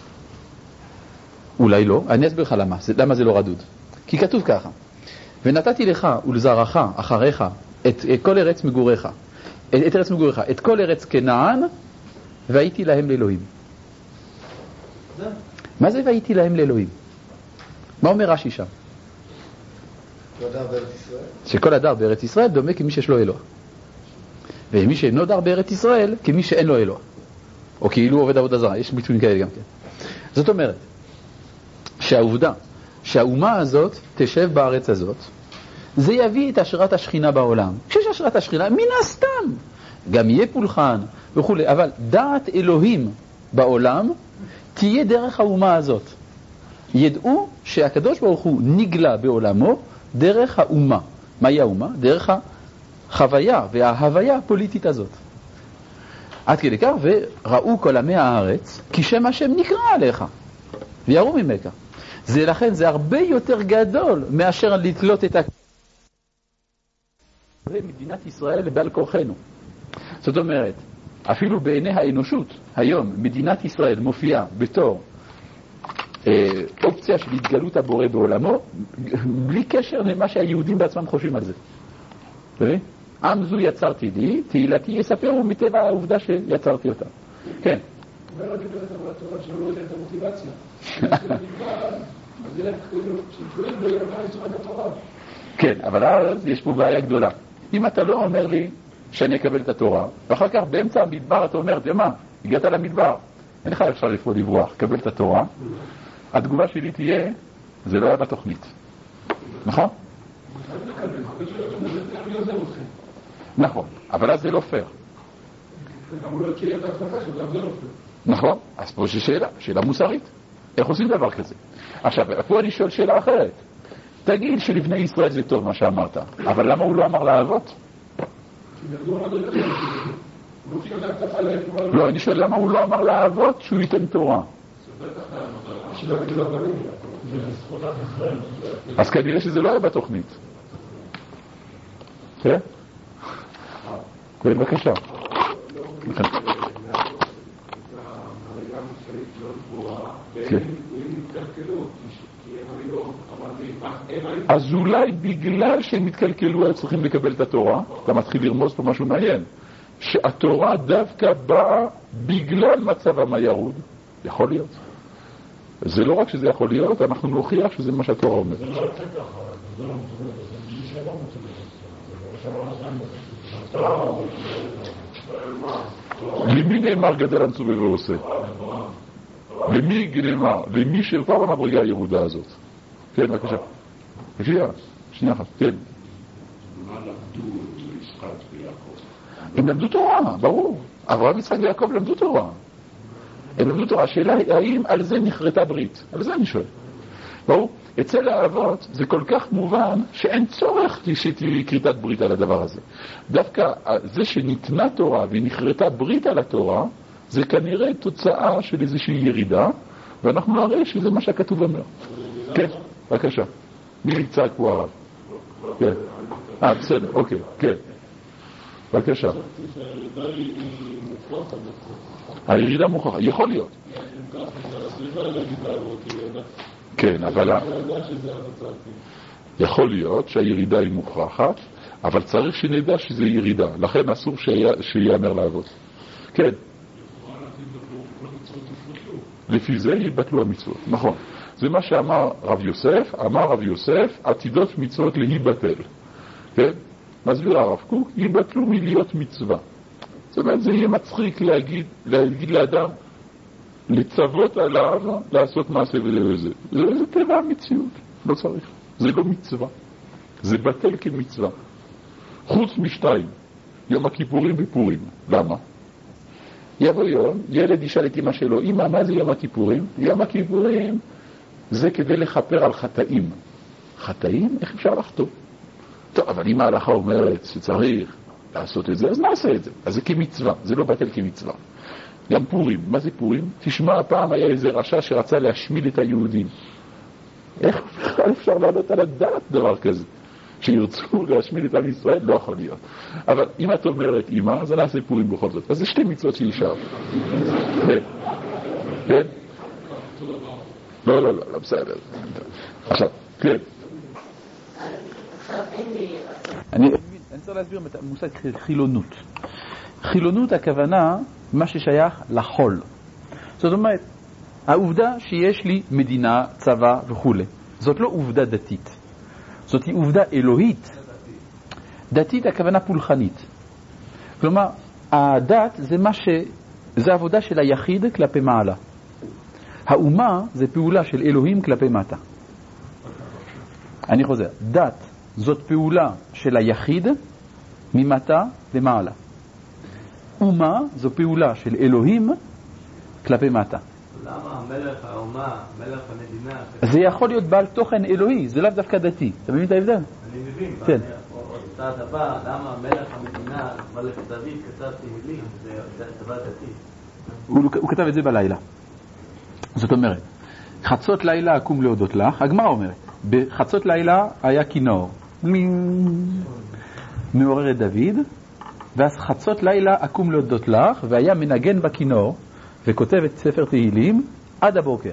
S1: אולי לא, אני אסביר לך למה, למה זה לא רדוד. כי כתוב ככה, ונתתי לך ולזרעך אחריך את, את כל ארץ מגוריך, את, את ארץ מגוריך, את כל ארץ כנען, והייתי להם לאלוהים.
S4: זה?
S1: מה זה והייתי להם לאלוהים? מה אומר רש"י שם?
S3: לא דר בארץ ישראל?
S1: שכל הדר בארץ ישראל דומה כמי שיש לו אלוה. ומי שאינו דר בארץ ישראל, כמי שאין לו אלוה. או כאילו עובד עבודה זרה, יש ביטויים כאלה גם כן. זאת אומרת, שהעובדה שהאומה הזאת תשב בארץ הזאת, זה יביא את השראת השכינה בעולם. כשיש השראת השכינה, מן הסתם, גם יהיה פולחן וכו', אבל דעת אלוהים בעולם תהיה דרך האומה הזאת. ידעו שהקדוש ברוך הוא נגלה בעולמו דרך האומה. מהי האומה? דרך החוויה וההוויה הפוליטית הזאת. עד כדי כך, וראו כל עמי הארץ, כי שם השם נקרא עליך, ויראו ממך. זה לכן, זה הרבה יותר גדול מאשר לתלות את מדינת ישראל בעל כוחנו. זאת אומרת, אפילו בעיני האנושות, היום מדינת ישראל מופיעה בתור אה, אופציה של התגלות הבורא בעולמו, בלי קשר למה שהיהודים בעצמם חושבים על זה. באמת? עם זו יצרתי לי, תהילתי יספרו מטבע העובדה שיצרתי אותה. כן.
S7: אומר רק לדעת על התורה שלא לא יודע את המוטיבציה. אז זה כאילו, שיקולים בו ירמה יצורת התורה.
S1: כן, אבל אז יש פה בעיה גדולה. אם אתה לא אומר לי שאני אקבל את התורה, ואחר כך באמצע המדבר אתה אומר, זה מה? הגעת למדבר. אין לך אפשר לפעול לברוח, קבל את התורה. התגובה שלי תהיה, זה לא היה בתוכנית. נכון? נכון, אבל אז זה לא פייר. נכון, אז פה יש שאלה, שאלה מוסרית. איך עושים דבר כזה? עכשיו, פה אני שואל שאלה אחרת. תגיד שלבני ישראל זה טוב מה שאמרת, אבל למה הוא לא אמר לאבות? לא, אני שואל למה הוא לא אמר לאבות שהוא ייתן תורה. אז כנראה שזה לא היה בתוכנית. כן? כן, בבקשה. כן. אז אולי בגלל שהם התקלקלו, הם צריכים לקבל את התורה, אתה מתחיל לרמוז פה משהו מעניין, שהתורה דווקא באה בגלל מצבם הירוד. יכול להיות. זה לא רק שזה יכול להיות, אנחנו נוכיח שזה מה שהתורה אומרת. זה לא יוצא ככה, זה לא מצוות, זה מי שלא מצוות. למי נאמר גדל הנצובה ועושה? למי נאמר? למי שכבר במדרגה הירודה הזאת. כן, בבקשה. בבקשה, שנייה אחת, כן.
S7: מה למדו יצחק ויעקב?
S1: הם למדו תורה, ברור. אברהם, יצחק ויעקב למדו תורה. הם למדו תורה. השאלה היא, האם על זה נחרטה ברית? על זה אני שואל. ברור? אצל האבות זה כל כך מובן שאין צורך שתהיה כריתת ברית על הדבר הזה. דווקא זה שניתנה תורה ונחרטה ברית על התורה, זה כנראה תוצאה של איזושהי ירידה, ואנחנו נראה שזה מה שהכתוב אומר. כן, בבקשה. מי יצעק פה הרב? כן. אה, בסדר, אוקיי, כן. בבקשה. הירידה מוכרחה, יכול להיות. כן, אבל יכול להיות שהירידה היא מוכרחת, אבל צריך שנדע שזה ירידה, לכן אסור שיאמר לעבוד. כן. לפי זה יבטלו המצוות, נכון. זה מה שאמר רב יוסף, אמר רב יוסף, עתידות מצוות להיבטל. כן? מסביר הרב קוק, יבטלו מלהיות מצווה. זאת אומרת, זה יהיה מצחיק להגיד, להגיד לאדם, לצוות עליו, לעשות מעשה ולזה. זה, זה טבע המציאות, לא צריך. זה לא מצווה. זה בטל כמצווה. חוץ משתיים, יום הכיפורים ופורים. למה? יבוא יום, ילד ישאל את אמא שלו, אמא, מה זה יום הכיפורים? יום הכיפורים זה כדי לחפר על חטאים. חטאים? איך אפשר לחטוא? טוב, אבל אם ההלכה אומרת שצריך לעשות את זה, אז נעשה את זה. אז זה כמצווה, זה לא בטל כמצווה. גם פורים, מה זה פורים? תשמע, הפעם היה איזה רשע שרצה להשמיד את היהודים. איך בכלל אפשר לעלות על הדעת דבר כזה? שירצו להשמיד את עם ישראל, לא יכול להיות. אבל אם את אומרת אמא, אז נעשה פורים בכל זאת. אז זה שתי מצוות שישר. כן. כן? לא, לא, לא, בסדר. עכשיו, כן. אני צריך להסביר את המושג חילונות. חילונות הכוונה מה ששייך לחול. זאת אומרת, העובדה שיש לי מדינה, צבא וכו', זאת לא עובדה דתית. זאת היא עובדה אלוהית. דתית הכוונה פולחנית. כלומר, הדת זה מה ש... זה עבודה של היחיד כלפי מעלה. האומה זה פעולה של אלוהים כלפי מטה. אני חוזר. דת זאת פעולה של היחיד ממטה למעלה. אומה זו פעולה של אלוהים כלפי מטה.
S4: למה המלך האומה, מלך המדינה?
S1: זה יכול להיות בעל תוכן אלוהי, זה לאו דווקא דתי. אתה מבין את ההבדל?
S4: אני מבין.
S1: כן.
S4: אותה דבר, למה מלך המדינה, מלך דוד, כתב תהילים, זה דבר דתי.
S1: הוא כתב את זה בלילה. זאת אומרת, חצות לילה אקום להודות לך, הגמרא אומרת, בחצות לילה היה כינור, מעורר את דוד, ואז חצות לילה אקום להודות לך, והיה מנגן בכינור, וכותב את ספר תהילים עד הבוקר.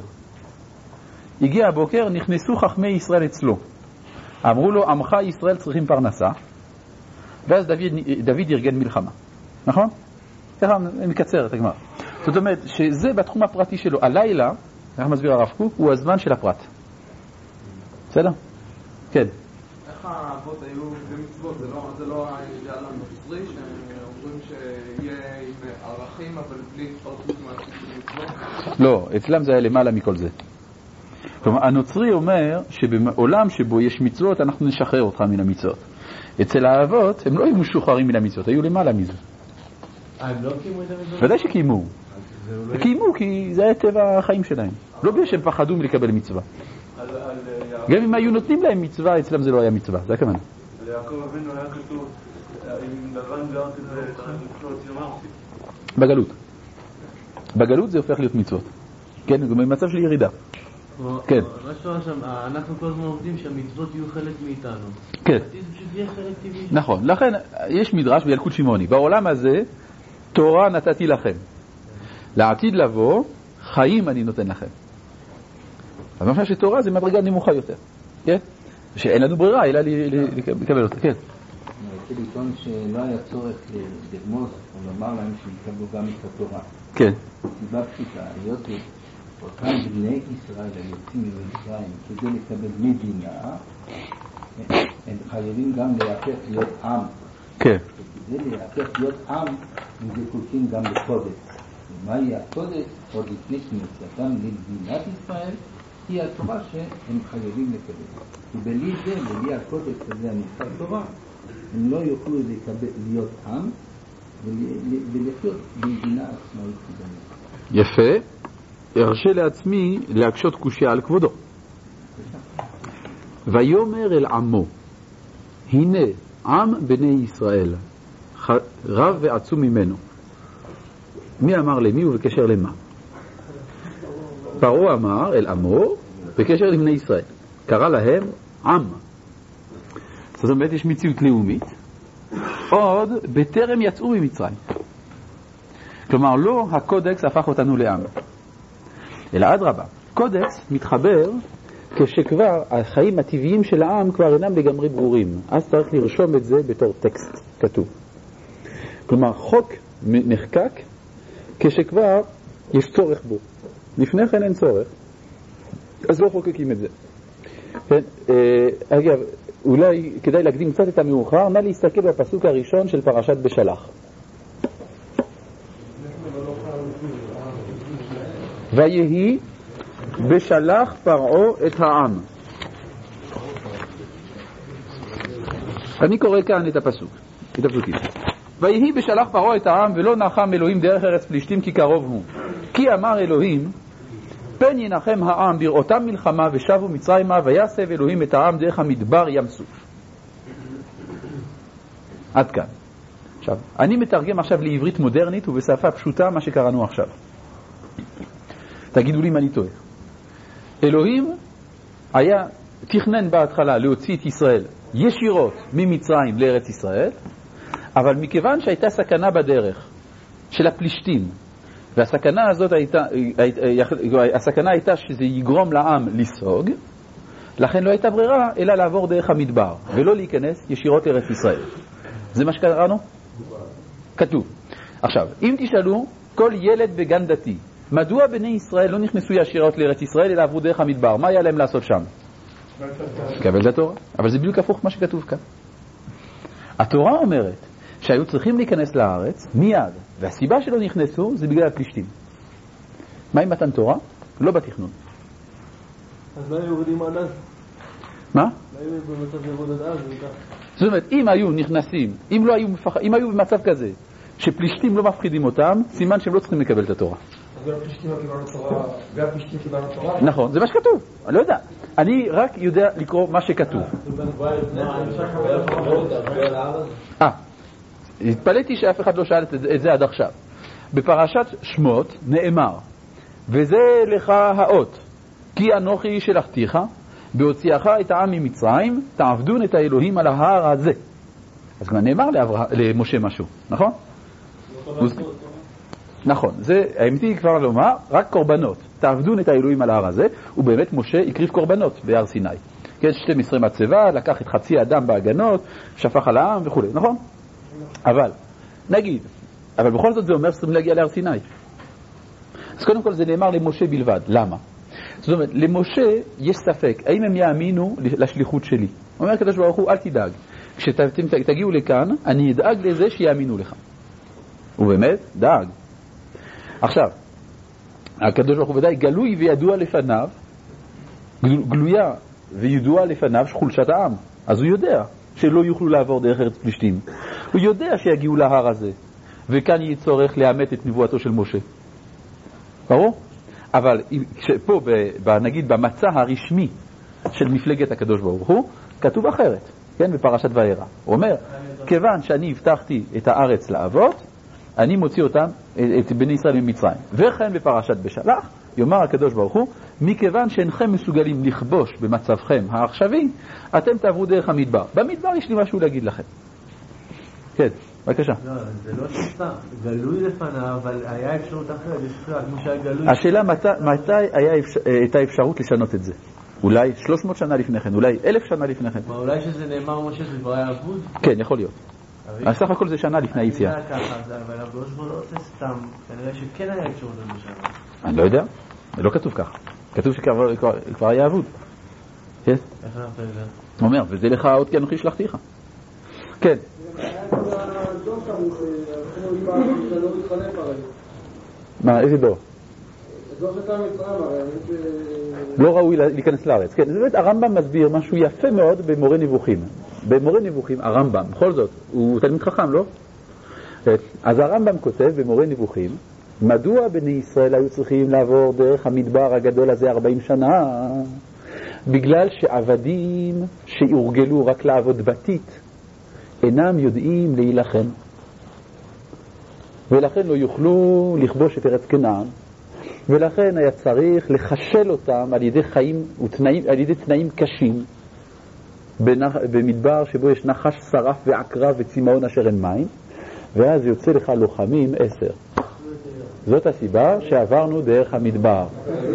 S1: הגיע הבוקר, נכנסו חכמי ישראל אצלו. אמרו לו, עמך ישראל צריכים פרנסה, ואז דוד, דוד ארגן מלחמה. נכון? ככה מקצר את הגמרא. זאת אומרת שזה בתחום הפרטי שלו. הלילה, איך מסביר הרב קוק, הוא הזמן של הפרט. בסדר? כן.
S9: איך האבות היו במצוות? זה לא, זה לא האידאל הנוצרי שאומרים שיהיה עם ערכים אבל בלי התפרטות מהמצוות?
S1: לא, אצלם זה היה למעלה מכל זה. כלומר, הנוצרי אומר שבעולם שבו יש מצוות אנחנו נשחרר אותך מן המצוות. אצל האבות הם לא היו משוחררים מן המצוות, היו למעלה מזה.
S3: הם לא קיימו את המצוות?
S1: ודאי שקיימו. קיימו כי זה היה טבע החיים שלהם. לא בגלל שהם פחדו מלקבל מצווה. גם אם היו נותנים להם מצווה, אצלם זה לא היה מצווה. זה הכוונה.
S8: על יעקב אבינו היה כתוב, אם לבן גר כזה צריך לקנות ימרתי.
S1: בגלות. בגלות זה הופך להיות מצוות. כן, זה במצב של ירידה. כן.
S10: אנחנו כל הזמן עובדים שהמצוות יהיו חלק מאיתנו.
S1: כן.
S10: זה פשוט יהיה חלק טבעי.
S1: נכון. לכן יש מדרש בילקוט שמעוני. בעולם הזה תורה נתתי לכם. לעתיד לבוא חיים אני נותן לכם. אבל אני חושב שתורה זה מדרגה נמוכה יותר. כן? שאין לנו ברירה אלא לקבל אותה. כן.
S11: אני רוצה לטעון שלא היה צורך לרמוז או לומר להם שיקבלו גם את התורה.
S1: כן.
S11: סיבה פשוטה, היות אותם בני ישראל היוצאים ממצרים כדי לקבל מדינה, הם חייבים גם להפך להיות עם.
S1: כן.
S11: כדי להפך להיות עם, הם זקוקים גם לקודש. ומהי הקודש? עוד לפני כניסתם למדינת ישראל, היא התורה שהם חייבים לקבל. ובלי זה, בלי הקודש הזה הנקרא תורה, הם לא יוכלו לקבל, להיות עם ולחיות במדינה עצמאית.
S1: יפה. ירשה לעצמי להקשות קושיה על כבודו. ויאמר אל עמו, הנה עם בני ישראל, רב ועצום ממנו. מי אמר למי ובקשר למה? פרעה אמר אל עמו בקשר לבני ישראל. קרא להם עם. זאת אומרת, יש מציאות לאומית. עוד בטרם יצאו ממצרים. כלומר, לא הקודקס הפך אותנו לעם. אלא אדרבה, קודקס מתחבר כשכבר החיים הטבעיים של העם כבר אינם לגמרי ברורים. אז צריך לרשום את זה בתור טקסט כתוב. כלומר, חוק נחקק כשכבר יש צורך בו. לפני כן אין צורך, אז לא חוקקים את זה. כן? אגב, אולי כדאי להקדים קצת את המאוחר, נא להסתכל בפסוק הראשון של פרשת בשלח. ויהי בשלח פרעה את העם. אני קורא כאן את הפסוק, את הפסוקים. ויהי בשלח פרעה את העם ולא נחם אלוהים דרך ארץ פלישתים כי קרוב הוא. כי אמר אלוהים פן ינחם העם בראותם מלחמה ושבו מצרימה ויסב אלוהים את העם דרך המדבר ים סוף. עד כאן. עכשיו, אני מתרגם עכשיו לעברית מודרנית ובשפה פשוטה מה שקראנו עכשיו. תגידו לי אם אני טועה. אלוהים היה, תכנן בהתחלה להוציא את ישראל ישירות ממצרים לארץ ישראל, אבל מכיוון שהייתה סכנה בדרך של הפלישתים, והסכנה הזאת הייתה, הסכנה הייתה שזה יגרום לעם לסוג, לכן לא הייתה ברירה אלא לעבור דרך המדבר, ולא להיכנס ישירות לארץ ישראל. זה מה שקראנו? כתוב. עכשיו, אם תשאלו כל ילד בגן דתי, מדוע בני ישראל לא נכנסו ישירות לארץ ישראל אלא עברו דרך המדבר? מה היה להם לעשות שם? קבל את התורה. אבל זה בדיוק הפוך מה שכתוב כאן. התורה אומרת שהיו צריכים להיכנס לארץ מיד, והסיבה שלא נכנסו זה בגלל הפלישתים. מה עם מתן תורה? לא בתכנון.
S5: אז לא היו יורדים עד אז?
S1: מה?
S5: לא היו במצב ירוד עד אז?
S1: זאת אומרת, אם היו נכנסים, אם, לא היו מפח... אם היו במצב כזה שפלישתים לא מפחידים אותם, סימן שהם לא צריכים לקבל את התורה.
S5: אז גם פלישתים לא קיבלנו תורה, גם פלישתים קיבלנו תורה?
S1: נכון, זה מה שכתוב. אני לא יודע. אני רק יודע לקרוא מה שכתוב. אה, התפלאתי שאף אחד לא שאל את זה עד עכשיו. בפרשת שמות נאמר, וזה לך האות, כי אנוכי שלחתיך, בהוציאך את העם ממצרים, תעבדון את האלוהים על ההר הזה. אז כבר נאמר למשה משהו, נכון? נכון, זה האמיתי כבר לומר, רק קורבנות. תעבדון את האלוהים על ההר הזה, ובאמת משה הקריב קורבנות בהר סיני. כן, שתים עשרה מצבה, לקח את חצי אדם בהגנות, שפך על העם וכו', נכון? אבל, נגיד, אבל בכל זאת זה אומר שצריכים להגיע להר סיני. אז קודם כל זה נאמר למשה בלבד. למה? זאת אומרת, למשה יש ספק, האם הם יאמינו לשליחות שלי? אומר הקדוש ברוך הוא, אל תדאג. כשאתם תגיעו לכאן, אני אדאג לזה שיאמינו לך. ובאמת, דאג. עכשיו, הקדוש ברוך הוא ודאי גלוי וידוע לפניו, גלויה וידוע לפניו חולשת העם. אז הוא יודע שלא יוכלו לעבור דרך ארץ פלישתים. הוא יודע שיגיעו להר הזה, וכאן יהיה צורך לאמת את נבואתו של משה. ברור? אבל פה, נגיד, במצע הרשמי של מפלגת הקדוש ברוך הוא, כתוב אחרת, כן, בפרשת וארא. הוא אומר, כיוון שאני הבטחתי את הארץ לאבות, אני מוציא אותם, את בני ישראל ממצרים. וכן בפרשת בשלח, יאמר הקדוש ברוך הוא, מכיוון שאינכם מסוגלים לכבוש במצבכם העכשווי, אתם תעברו דרך המדבר. במדבר יש לי משהו להגיד לכם. כן, בבקשה.
S10: לא, זה לא שסתם, גלוי לפניו, אבל היה אפשרות אחרת, כמו שהיה גלוי.
S1: השאלה מתי, מתי היה אפשר, הייתה אפשרות לשנות את זה? אולי שלוש מאות שנה לפני כן, אולי אלף שנה לפני כן.
S10: מה, אולי שזה נאמר משה זה כבר היה עבוד?
S1: כן, יכול להיות. סך הכל זה שנה לפני היציאה.
S10: אני יודע ככה, אבל הקדוש ברוך הוא לא עושה סתם, כנראה שכן היה אפשרות לזה שנה.
S1: אני לא יודע, זה לא כתוב ככה. כתוב שכבר היה עבוד. כן?
S10: איך אנחנו יודעים?
S1: הוא אומר, וזה לך עוד כי אנוכי שלחתיך. כן. מה, איזה דור? לא ראוי להיכנס לארץ. כן, זה באמת הרמב"ם מסביר משהו יפה מאוד במורה נבוכים. במורה נבוכים, הרמב"ם, בכל זאת, הוא תלמיד חכם, לא? אז הרמב"ם כותב במורה נבוכים, מדוע בני ישראל היו צריכים לעבור דרך המדבר הגדול הזה ארבעים שנה? בגלל שעבדים שיורגלו רק לעבוד בתית, אינם יודעים להילחם. ולכן לא יוכלו לכבוש את ארץ כנען. ולכן היה צריך לחשל אותם על ידי חיים ותנאים, על ידי תנאים קשים בנח, במדבר שבו יש נחש שרף ועקרב וצמאון אשר אין מים, ואז יוצא לך לוחמים עשר. זאת הסיבה שעברנו דרך המדבר.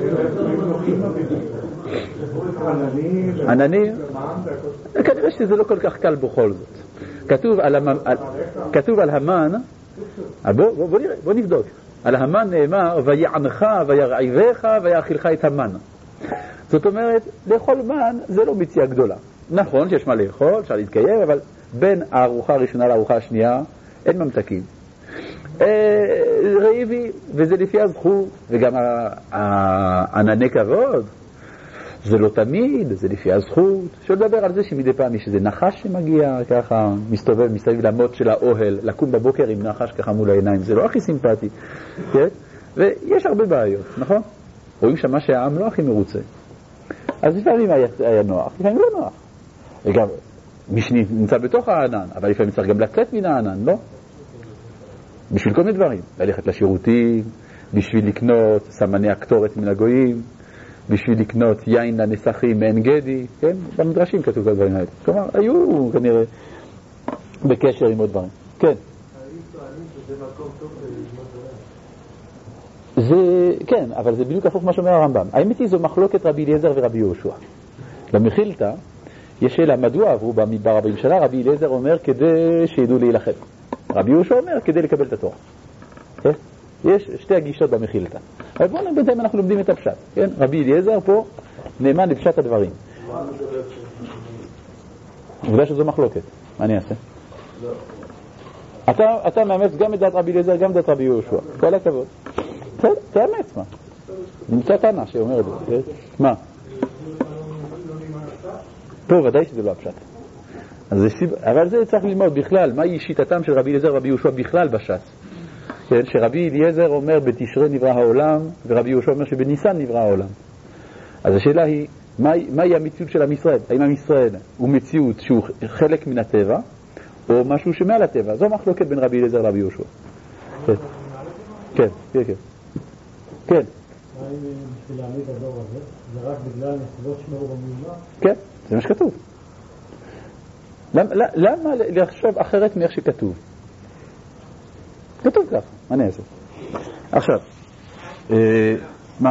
S1: עננים, כנראה שזה לא כל כך קל בכל זאת. כתוב על, המ... על... כתוב על המן, בוא, בוא, בוא, נראה, בוא נבדוק. על המן נאמר, ויענך וירעיבך ויאכילך את המן. זאת אומרת, לאכול מן זה לא מציאה גדולה. נכון שיש מה לאכול, אפשר להתקיים, אבל בין הארוחה הראשונה לארוחה השנייה אין ממתקים. רעיבי, וזה לפי הזכות, וגם הענני כבוד, זה לא תמיד, זה לפי הזכות. אפשר לדבר על זה שמדי פעם יש איזה נחש שמגיע ככה, מסתובב מסביב למות של האוהל, לקום בבוקר עם נחש ככה מול העיניים, זה לא הכי סימפטי, כן? ויש הרבה בעיות, נכון? רואים שמה שהעם לא הכי מרוצה. אז לפעמים היה, היה נוח, לפעמים לא נוח. וגם מי שנמצא בתוך הענן, אבל לפעמים צריך גם לצאת מן הענן, לא? בשביל כל מיני דברים, ללכת לשירותים, בשביל לקנות סמני הקטורת מן הגויים, בשביל לקנות יין לנסחים מעין גדי, כן? במדרשים כתוב כל הדברים האלה. כלומר, היו כנראה בקשר עם עוד דברים. כן. זה, כן, אבל זה בדיוק הפוך מה שאומר הרמב"ם. האמת היא זו מחלוקת רבי אליעזר ורבי יהושע. למחילתא יש שאלה מדוע עברו במדבר ארבעים שנה. רבי אליעזר אומר כדי שידעו להילחם. רבי יהושע אומר כדי לקבל את התורה. כן? יש שתי הגישות במחילתא. אבל בואו בינתיים אנחנו לומדים את הפשט. כן? רבי אליעזר פה נאמן לפשט הדברים. עובדה שזו מחלוקת. מה אני אעשה? אתה, אתה מאמץ גם את דעת רבי אליעזר, גם את דעת רבי יהושע. כל הכבוד. תאמץ, מה? נמצא תנא שאומר את זה. מה? פה ודאי שזה לא הפשט. אז זה סיב... אבל זה צריך ללמוד בכלל, מהי שיטתם של רבי אליעזר ורבי יהושע בכלל בש"ס. כן? שרבי אליעזר אומר בתשרי נברא העולם, ורבי יהושע אומר שבניסן נברא העולם. אז השאלה היא, מהי, מהי המציאות של עם ישראל? האם עם ישראל הוא מציאות שהוא חלק מן הטבע, או משהו שמעל הטבע? זו מחלוקת בין רבי אליעזר לרבי יהושע. כן, כן, כן. כן. כן.
S6: מה אם בשביל להעמיד הדור הזה? זה רק בגלל נסיבות שמרו במילמה?
S1: כן, זה מה שכתוב. למה, למה לחשוב אחרת מאיך שכתוב? כתוב ככה, מה אני אעשה? עכשיו, מה?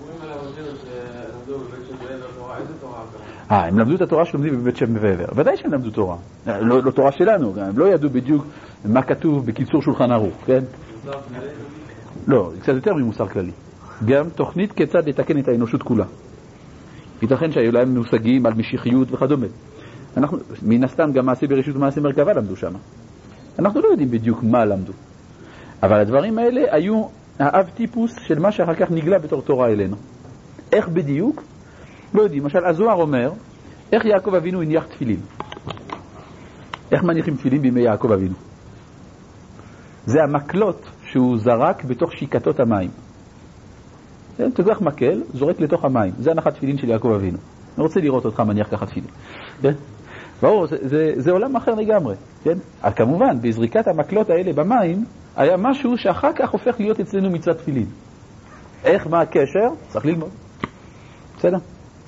S1: אה, הם למדו את התורה שלומדים בבית שם ועבר. ודאי שהם למדו תורה. לא תורה שלנו, הם לא ידעו בדיוק מה כתוב בקיצור שולחן ערוך, כן? לא, קצת יותר ממוסר כללי. גם תוכנית כיצד לתקן את האנושות כולה. ייתכן שהיו להם מושגים על משיחיות וכדומה. אנחנו, מן הסתם גם מעשה בראשית ומעשה מרכבה למדו שם. אנחנו לא יודעים בדיוק מה למדו. אבל הדברים האלה היו האב טיפוס של מה שאחר כך נגלה בתור תורה אלינו. איך בדיוק? לא יודעים. למשל, הזוהר אומר, איך יעקב אבינו הניח תפילין? איך מניחים תפילין בימי יעקב אבינו? זה המקלות שהוא זרק בתוך שיקתות המים. אתה לוקח מקל, זורק לתוך המים. זה הנחת תפילין של יעקב אבינו. אני רוצה לראות אותך מניח ככה תפילין. כן? ברור, זה, זה, זה עולם אחר לגמרי. כן? אבל כמובן, בזריקת המקלות האלה במים, היה משהו שאחר כך הופך להיות אצלנו מצוות תפילין. איך, מה הקשר? צריך ללמוד. בסדר?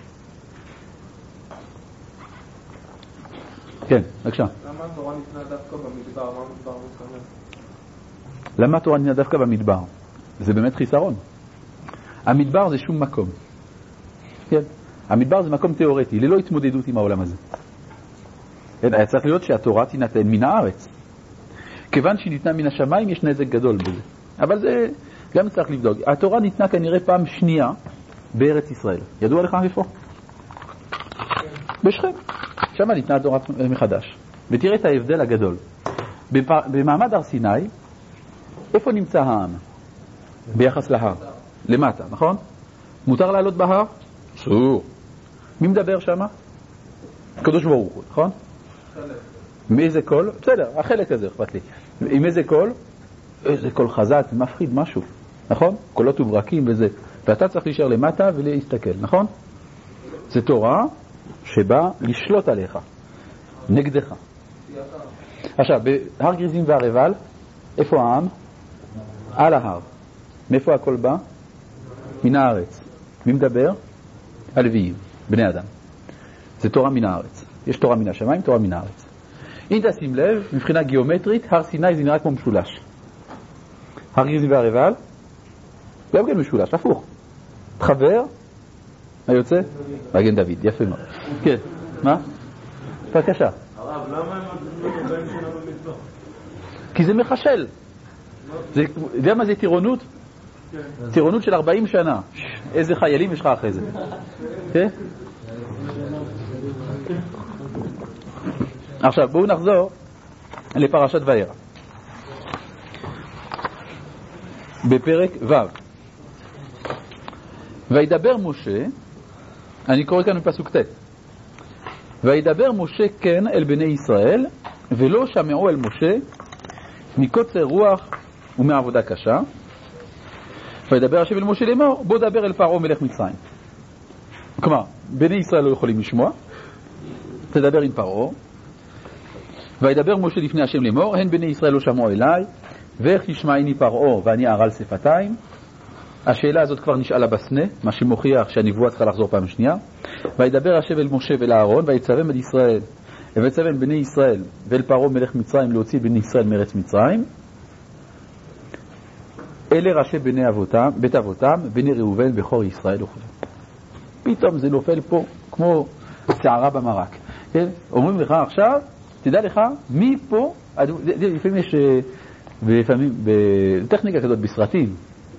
S1: כן, בבקשה.
S9: למה התורה ניתנה דווקא במדבר? מה המדבר מתכוון?
S1: למה התורה ניתנה דווקא במדבר? זה באמת חיסרון. המדבר זה שום מקום. כן? המדבר זה מקום תיאורטי, ללא התמודדות עם העולם הזה. כן? היה צריך להיות שהתורה תינתן מן הארץ. כיוון שהיא ניתנה מן השמיים, יש נזק גדול בזה. אבל זה גם צריך לבדוק. התורה ניתנה כנראה פעם שנייה בארץ ישראל. ידוע לך איפה? בשכם. שם ניתנה התורה מחדש. ותראה את ההבדל הגדול. במעמד הר סיני, איפה נמצא העם? ביחס להר. למטה, נכון? מותר לעלות בהר? אסור. מי מדבר שם? הקדוש ברוך הוא, נכון? מאיזה קול? בסדר, החלק הזה אכפת לי. עם איזה קול? איזה קול חזק, מפחיד משהו, נכון? קולות וברקים וזה. ואתה צריך להישאר למטה ולהסתכל, נכון? זה תורה שבאה לשלוט עליך, נגדך. עכשיו, בהר גריזים והר עיבל, איפה העם? על ההר. מאיפה הכל בא? מן הארץ. מי מדבר? הלוויים, בני אדם. זה תורה מן הארץ. יש תורה מן השמיים, תורה מן הארץ. אם תשים לב, מבחינה גיאומטרית, הר סיני זה נראה כמו משולש. הר גריזים והר עיבל, גם כן משולש, הפוך. תחבר, מה יוצא? מגן דוד, יפה מאוד. כן, מה? בבקשה.
S8: הרב, למה הם מדברים שלנו במדבר?
S1: כי זה מחשל. אתה יודע מה זה טירונות? טירונות של ארבעים שנה. איזה חיילים יש לך אחרי זה? כן? עכשיו, בואו נחזור לפרשת וירא. בפרק ו'. וידבר משה, אני קורא כאן בפסוק ט', וידבר משה כן אל בני ישראל, ולא שמעו אל משה מקוצר רוח ומעבודה קשה. וידבר השם אל משה לאמור, בוא דבר אל פרעה מלך מצרים. כלומר, בני ישראל לא יכולים לשמוע, תדבר עם פרעה. וידבר משה לפני השם לאמור, הן בני ישראל לא שמעו אליי, ואיך תשמעיני פרעה ואני ארעל שפתיים. השאלה הזאת כבר נשאלה בסנה, מה שמוכיח שהנבואה צריכה לחזור פעם שנייה. וידבר השם אל משה ואל אהרון, ויצווים אל ישראל, ויצווים אל בני ישראל ואל פרעה מלך מצרים להוציא בני ישראל מארץ מצרים. אלה ראשי בני אבותם, בית אבותם, בני ראובן בכור ישראל וכו'. פתאום זה נופל פה כמו שערה במרק. כן? אומרים לך עכשיו, תדע לך, מי פה, לפעמים יש, לפעמים, בטכניקה כזאת בסרטים,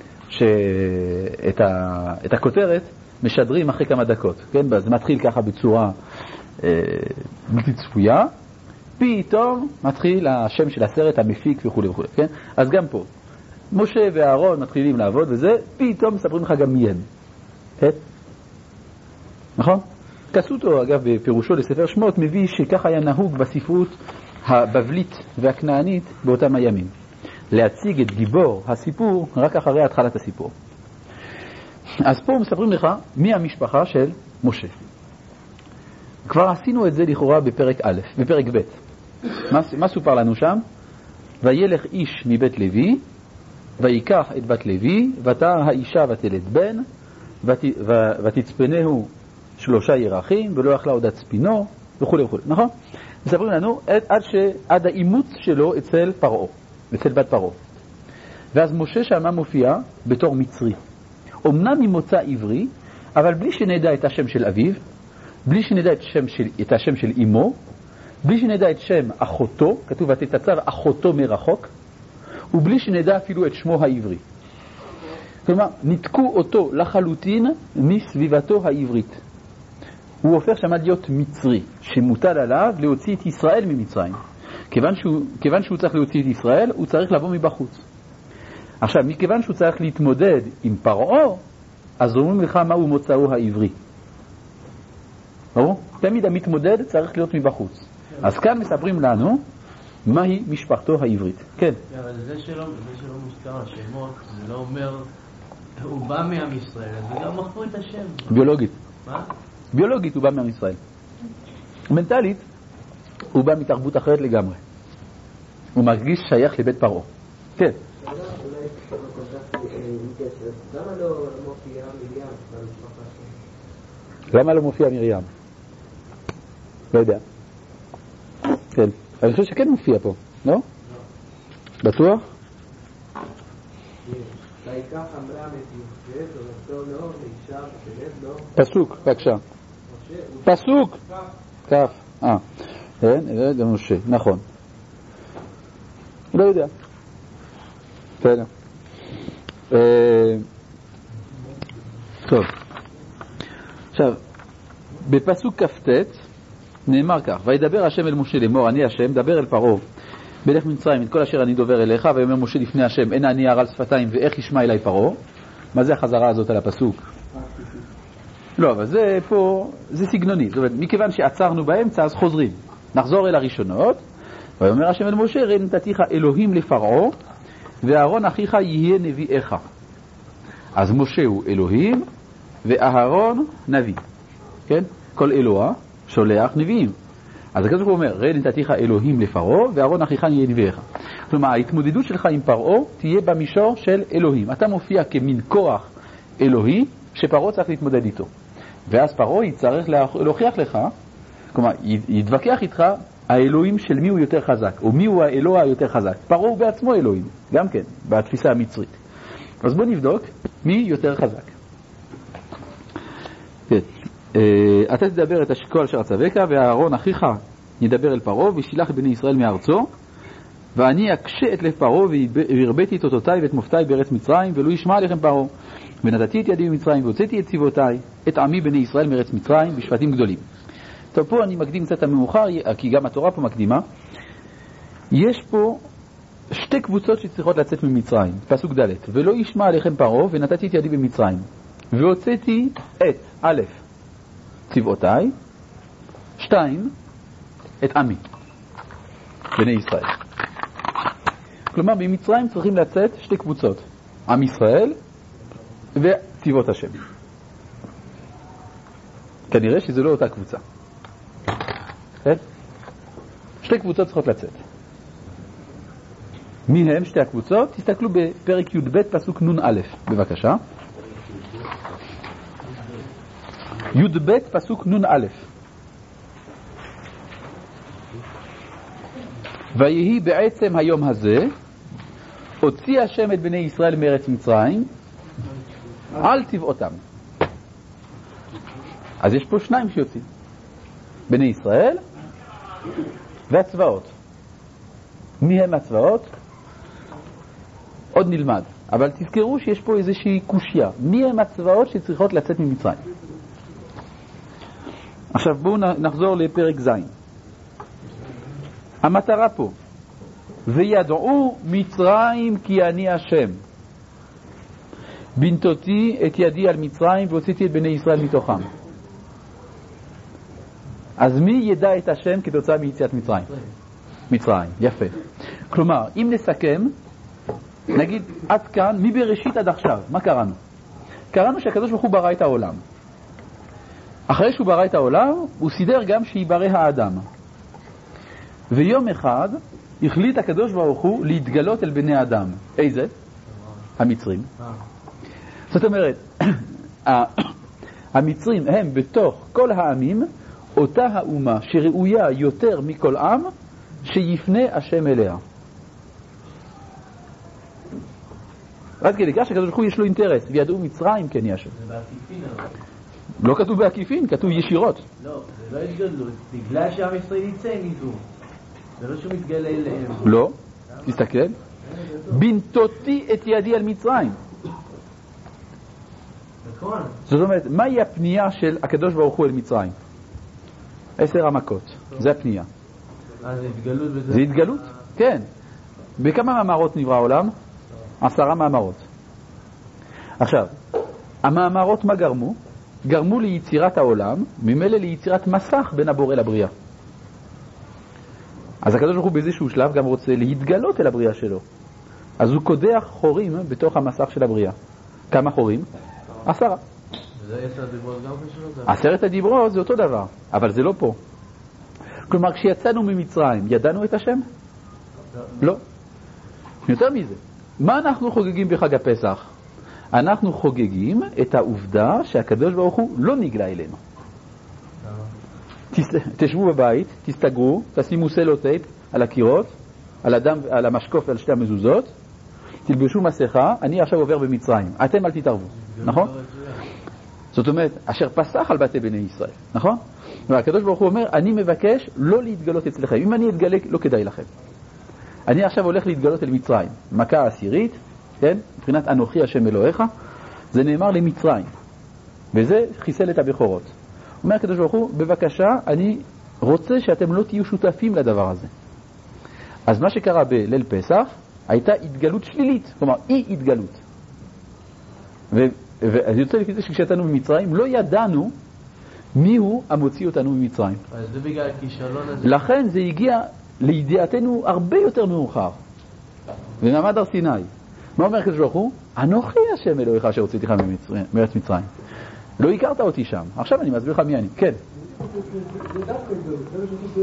S1: שאת ה, את הכותרת משדרים אחרי כמה דקות. כן? זה מתחיל ככה בצורה אה, בלתי צפויה, פתאום מתחיל השם של הסרט, המפיק וכו' וכו'. כן? אז גם פה, משה ואהרון מתחילים לעבוד וזה, פתאום מספרים לך גם מי הם. כן? נכון? קסוטו, אגב, בפירושו לספר שמות, מביא שכך היה נהוג בספרות הבבלית והכנענית באותם הימים. להציג את גיבור הסיפור רק אחרי התחלת הסיפור. אז פה מספרים לך מי המשפחה של משה. כבר עשינו את זה לכאורה בפרק א', בפרק ב'. מה, מה סופר לנו שם? וילך איש מבית לוי, ויקח את בת לוי, ותער האישה ותלד בן, ות, ו, ותצפנהו שלושה ירחים, ולא יכלה עוד הצפינו, וכו' וכו'. נכון? מספרים לנו עד, עד, ש, עד האימוץ שלו אצל פרעה, אצל בת פרעה. ואז משה שמה מופיע בתור מצרי. אמנם ממוצא עברי, אבל בלי שנדע את השם של אביו, בלי שנדע את, שם של, את השם של אמו, בלי שנדע את שם אחותו, כתוב ותתצב אחותו מרחוק, ובלי שנדע אפילו את שמו העברי. כלומר, ניתקו אותו לחלוטין מסביבתו העברית. הוא הופך שם להיות מצרי, שמוטל עליו להוציא את ישראל ממצרים. כיוון שהוא, כיוון שהוא צריך להוציא את ישראל, הוא צריך לבוא מבחוץ. עכשיו, מכיוון שהוא צריך להתמודד עם פרעה, אז אומרים לך מהו מוצאו העברי. ברור? תמיד המתמודד צריך להיות מבחוץ. אז כאן מספרים לנו מהי משפחתו העברית. כן.
S10: אבל זה שלא, זה שלא מוזכר השמות, זה לא אומר, הוא בא מעם ישראל, אז גם מחפו את השם.
S1: ביולוגית.
S10: מה?
S1: ביולוגית הוא בא מעם ישראל. מנטלית, הוא בא מתרבות אחרת לגמרי. הוא מרגיש שייך לבית פרעה. כן.
S3: למה לא מופיע מרים במשפחה שלו?
S1: למה לא מופיע מרים? לא יודע. כן. אני חושב שכן מופיע פה, לא? בטוח?
S3: ויקח אמרם את יוסף ונתנו לו לאישה ותלד לו.
S1: פסוק, בבקשה. פסוק! כף. אה. כן, זה משה, נכון. לא יודע. בסדר. טוב. עכשיו, בפסוק כ"ט נאמר כך, וידבר השם אל משה לאמור, אני השם, דבר אל פרעה מלך מצרים את כל אשר אני דובר אליך, ויאמר משה לפני השם, אין אני ערל שפתיים ואיך ישמע אליי פרעה. מה זה החזרה הזאת על הפסוק? לא, אבל זה פה, זה סגנוני. זאת אומרת, מכיוון שעצרנו באמצע, אז חוזרים. נחזור אל הראשונות. ויאמר השם אל משה, ראה נתתיך אלוהים לפרעה, ואהרון אחיך יהיה נביאך. אז משה הוא אלוהים, ואהרון נביא. כן? כל אלוה שולח נביאים. אז הכתוב הוא אומר, ראה נתתיך אלוהים לפרעה, ואהרון אחיך יהיה נביאך. כלומר, ההתמודדות שלך עם פרעה תהיה במישור של אלוהים. אתה מופיע כמין כוח אלוהי, שפרעה צריך להתמודד איתו. ואז פרעה יצטרך להוכיח לך, כלומר, יתווכח איתך, האלוהים של מי הוא יותר חזק, או מי הוא האלוה היותר חזק. פרעה הוא בעצמו אלוהים, גם כן, בתפיסה המצרית. אז בוא נבדוק מי יותר חזק. כן. אתה תדבר את השקול אשר אצווך, ואהרון אחיך ידבר אל פרעה, וישלח בני ישראל מארצו, ואני אקשה את לב פרעה, והרביתי את אותותיי ואת מופתיי בארץ מצרים, ולא ישמע עליכם פרעה. ונתתי את ידי ממצרים, והוצאתי את צבאותיי, את עמי בני ישראל מארץ מצרים, בשבטים גדולים. טוב, פה אני מקדים קצת המאוחר, כי גם התורה פה מקדימה. יש פה שתי קבוצות שצריכות לצאת ממצרים, פסוק ד' ולא ישמע עליכם פרעה, ונתתי את ידי במצרים, והוצאתי את א' צבאותיי, שתיים, את עמי, בני ישראל. כלומר, במצרים צריכים לצאת שתי קבוצות, עם ישראל וצבאות השם. כנראה שזה לא אותה קבוצה. כן? שתי קבוצות צריכות לצאת. מי הם שתי הקבוצות? תסתכלו בפרק י' ב' פסוק נ' א', בבקשה. י' ב' פסוק נ' א'. ויהי בעצם היום הזה הוציא השם את בני ישראל מארץ מצרים על צבאותם. אז יש פה שניים שיוצאים, בני ישראל והצבאות. מי הם הצבאות? עוד נלמד, אבל תזכרו שיש פה איזושהי קושיה. מי הם הצבאות שצריכות לצאת ממצרים? עכשיו בואו נחזור לפרק ז'. המטרה פה, וידעו מצרים כי אני השם, בנתותי את ידי על מצרים והוצאתי את בני ישראל מתוכם. אז מי ידע את השם כתוצאה מיציאת מצרים? מצרים, יפה. כלומר, אם נסכם, נגיד עד כאן, מבראשית עד עכשיו, מה קראנו? קראנו שהקדוש ברוך הוא ברא את העולם. אחרי שהוא ברא את העולם, הוא סידר גם שיברא האדם. ויום אחד החליט הקדוש ברוך הוא להתגלות אל בני האדם. איזה? המצרים. זאת אומרת, המצרים הם בתוך כל העמים אותה האומה שראויה יותר מכל עם שיפנה השם אליה. עד כדי כך שהקדוש ברוך הוא יש לו אינטרס, וידעו מצרים כן יש.
S10: זה בעקיפין.
S1: לא כתוב בעקיפין, כתוב ישירות.
S10: לא, זה לא התגלות, בגלל שעם ישראל יצא מזו. זה לא שהוא מתגלה אליהם.
S1: לא, תסתכל. בנתותי את ידי על מצרים.
S10: נכון.
S1: זאת אומרת, מהי הפנייה של הקדוש ברוך הוא אל מצרים? עשר המכות, זה הפנייה.
S10: אה, זה התגלות בזה?
S1: זה התגלות, כן. בכמה מאמרות נברא העולם? עשרה מאמרות. עכשיו, המאמרות מה גרמו? גרמו ליצירת העולם, ממילא ליצירת מסך בין הבורא לבריאה. אז הקדוש ברוך הוא באיזשהו שלב גם רוצה להתגלות אל הבריאה שלו. אז הוא קודח חורים בתוך המסך של הבריאה. כמה חורים? עשרה.
S10: זה עשר הדיברות גם חשוב?
S1: עשרת הדיברות זה אותו דבר, אבל זה לא פה. כלומר, כשיצאנו ממצרים, ידענו את השם? לא. יותר מזה, מה אנחנו חוגגים בחג הפסח? אנחנו חוגגים את העובדה שהקדוש ברוך הוא לא נגלה אלינו. תשבו בבית, תסתגרו, תשימו סלוטייפ על הקירות, על הדם, על המשקוף ועל שתי המזוזות, תלבשו מסכה, אני עכשיו עובר במצרים. אתם אל תתערבו, נכון? זאת אומרת, אשר פסח על בתי בני ישראל, נכון? והקדוש ברוך הוא אומר, אני מבקש לא להתגלות אצלכם. אם אני אתגלה, לא כדאי לכם. אני עכשיו הולך להתגלות אל מצרים. מכה עשירית, כן? מבחינת אנוכי השם אלוהיך, זה נאמר למצרים. וזה חיסל את הבכורות. אומר הקדוש ברוך הוא, בבקשה, אני רוצה שאתם לא תהיו שותפים לדבר הזה. אז מה שקרה בליל פסח, הייתה התגלות שלילית, כלומר אי התגלות. ואז יוצא לפי זה שכשיצאנו ממצרים, לא ידענו מי הוא המוציא אותנו ממצרים.
S10: אז זה בגלל הכישלון הזה. לכן
S1: זה הגיע לידיעתנו הרבה יותר מאוחר. במעמד הר סיני. מה אומר הקדוש ברוך הוא? אנוכי השם אלוהיך אשר הוצאתיך מארץ מצרים. לא הכרת אותי שם. עכשיו אני מסביר לך מי אני. כן.
S5: זה דווקא זה, זה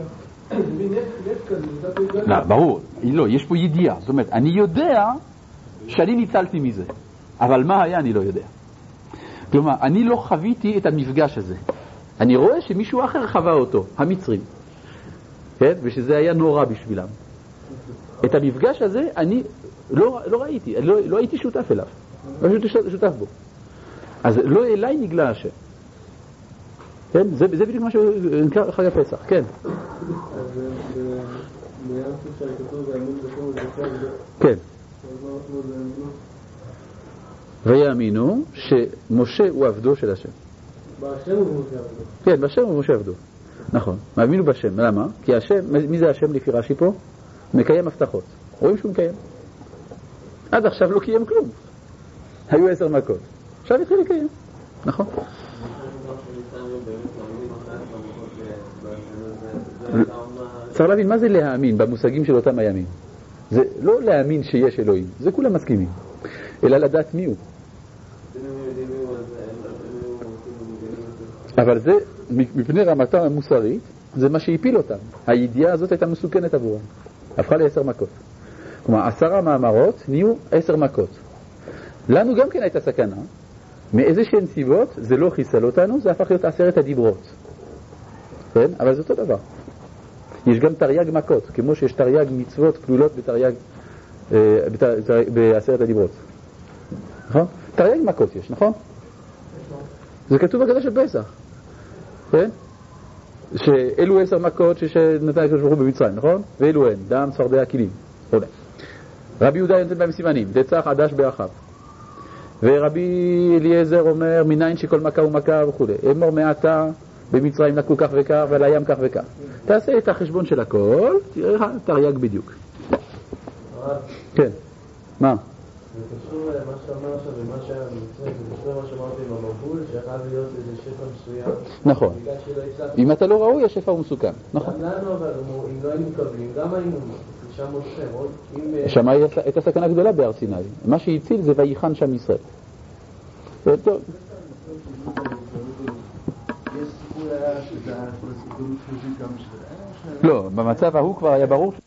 S5: סלקציה.
S1: לא, ברור. לא, יש פה ידיעה. זאת אומרת, אני יודע שאני ניצלתי מזה. אבל מה היה אני לא יודע. כלומר, אני לא חוויתי את המפגש הזה. אני רואה שמישהו אחר חווה אותו, המצרים. כן? ושזה היה נורא בשבילם. את המפגש הזה אני לא, לא ראיתי, לא, לא הייתי שותף אליו. לא הייתי שותף בו. אז לא אליי נגלה השם. כן? זה, זה בדיוק מה שנקרא חג הפסח. כן.
S3: אז ביחס שכתוב ואמון בכל זה
S1: כן. ויאמינו שמשה הוא עבדו של השם.
S3: בהשם הוא משה עבדו.
S1: כן, בהשם הוא משה עבדו. נכון. מאמינו בשם. למה? כי השם, מי זה השם לפי רש"י פה? מקיים הבטחות. רואים שהוא מקיים. עד עכשיו לא קיים כלום. היו עשר מכות. עכשיו התחיל לקיים. נכון. צריך להבין מה זה להאמין במושגים של אותם הימים. זה לא להאמין שיש אלוהים. זה כולם מסכימים. אלא לדעת מי הוא. אבל זה, מפני רמתם המוסרית, זה מה שהפיל אותם. הידיעה הזאת הייתה מסוכנת עבורם. הפכה לעשר מכות. כלומר, עשרה מאמרות נהיו עשר מכות. לנו גם כן הייתה סכנה, מאיזה שהן סיבות, זה לא חיסל אותנו, זה הפך להיות עשרת הדיברות. כן? אבל זה אותו דבר. יש גם תרי"ג מכות, כמו שיש תרי"ג מצוות כלולות בתרי"ג, אה, בתר, בעשרת הדיברות. נכון? תרי"ג מכות יש, נכון? זה כתוב בגדה של פסח. כן? שאלו עשר מכות שנתן הקדוש ברוך הוא במצרים, נכון? ואלו הן, דם, צפרדע, כלים. רבי יהודה נותן בהם סימנים, דצח, עדש, באחיו. ורבי אליעזר אומר, מניין שכל מכה הוא מכה וכו'. אמור מעתה במצרים לקו כך וכך ועל הים כך וכך. תעשה את החשבון של הכל, תראה תרי"ג בדיוק. כן, מה?
S3: זה קשור למה שאמר עכשיו ומה שהיה במצרים, זה קשור למה שאמרתי עם המבול, שיכול להיות איזה שפע מסוים.
S1: נכון. אם אתה לא ראוי, השפע הוא מסוכן. נכון.
S3: גם לנו, אבל אם לא היינו מקבלים, גם היינו שם מושכם.
S1: שם הייתה סכנה גדולה בהר סיני. מה שהציל זה ויחן שם ישראל. זה טוב. לא, במצב ההוא כבר היה ברור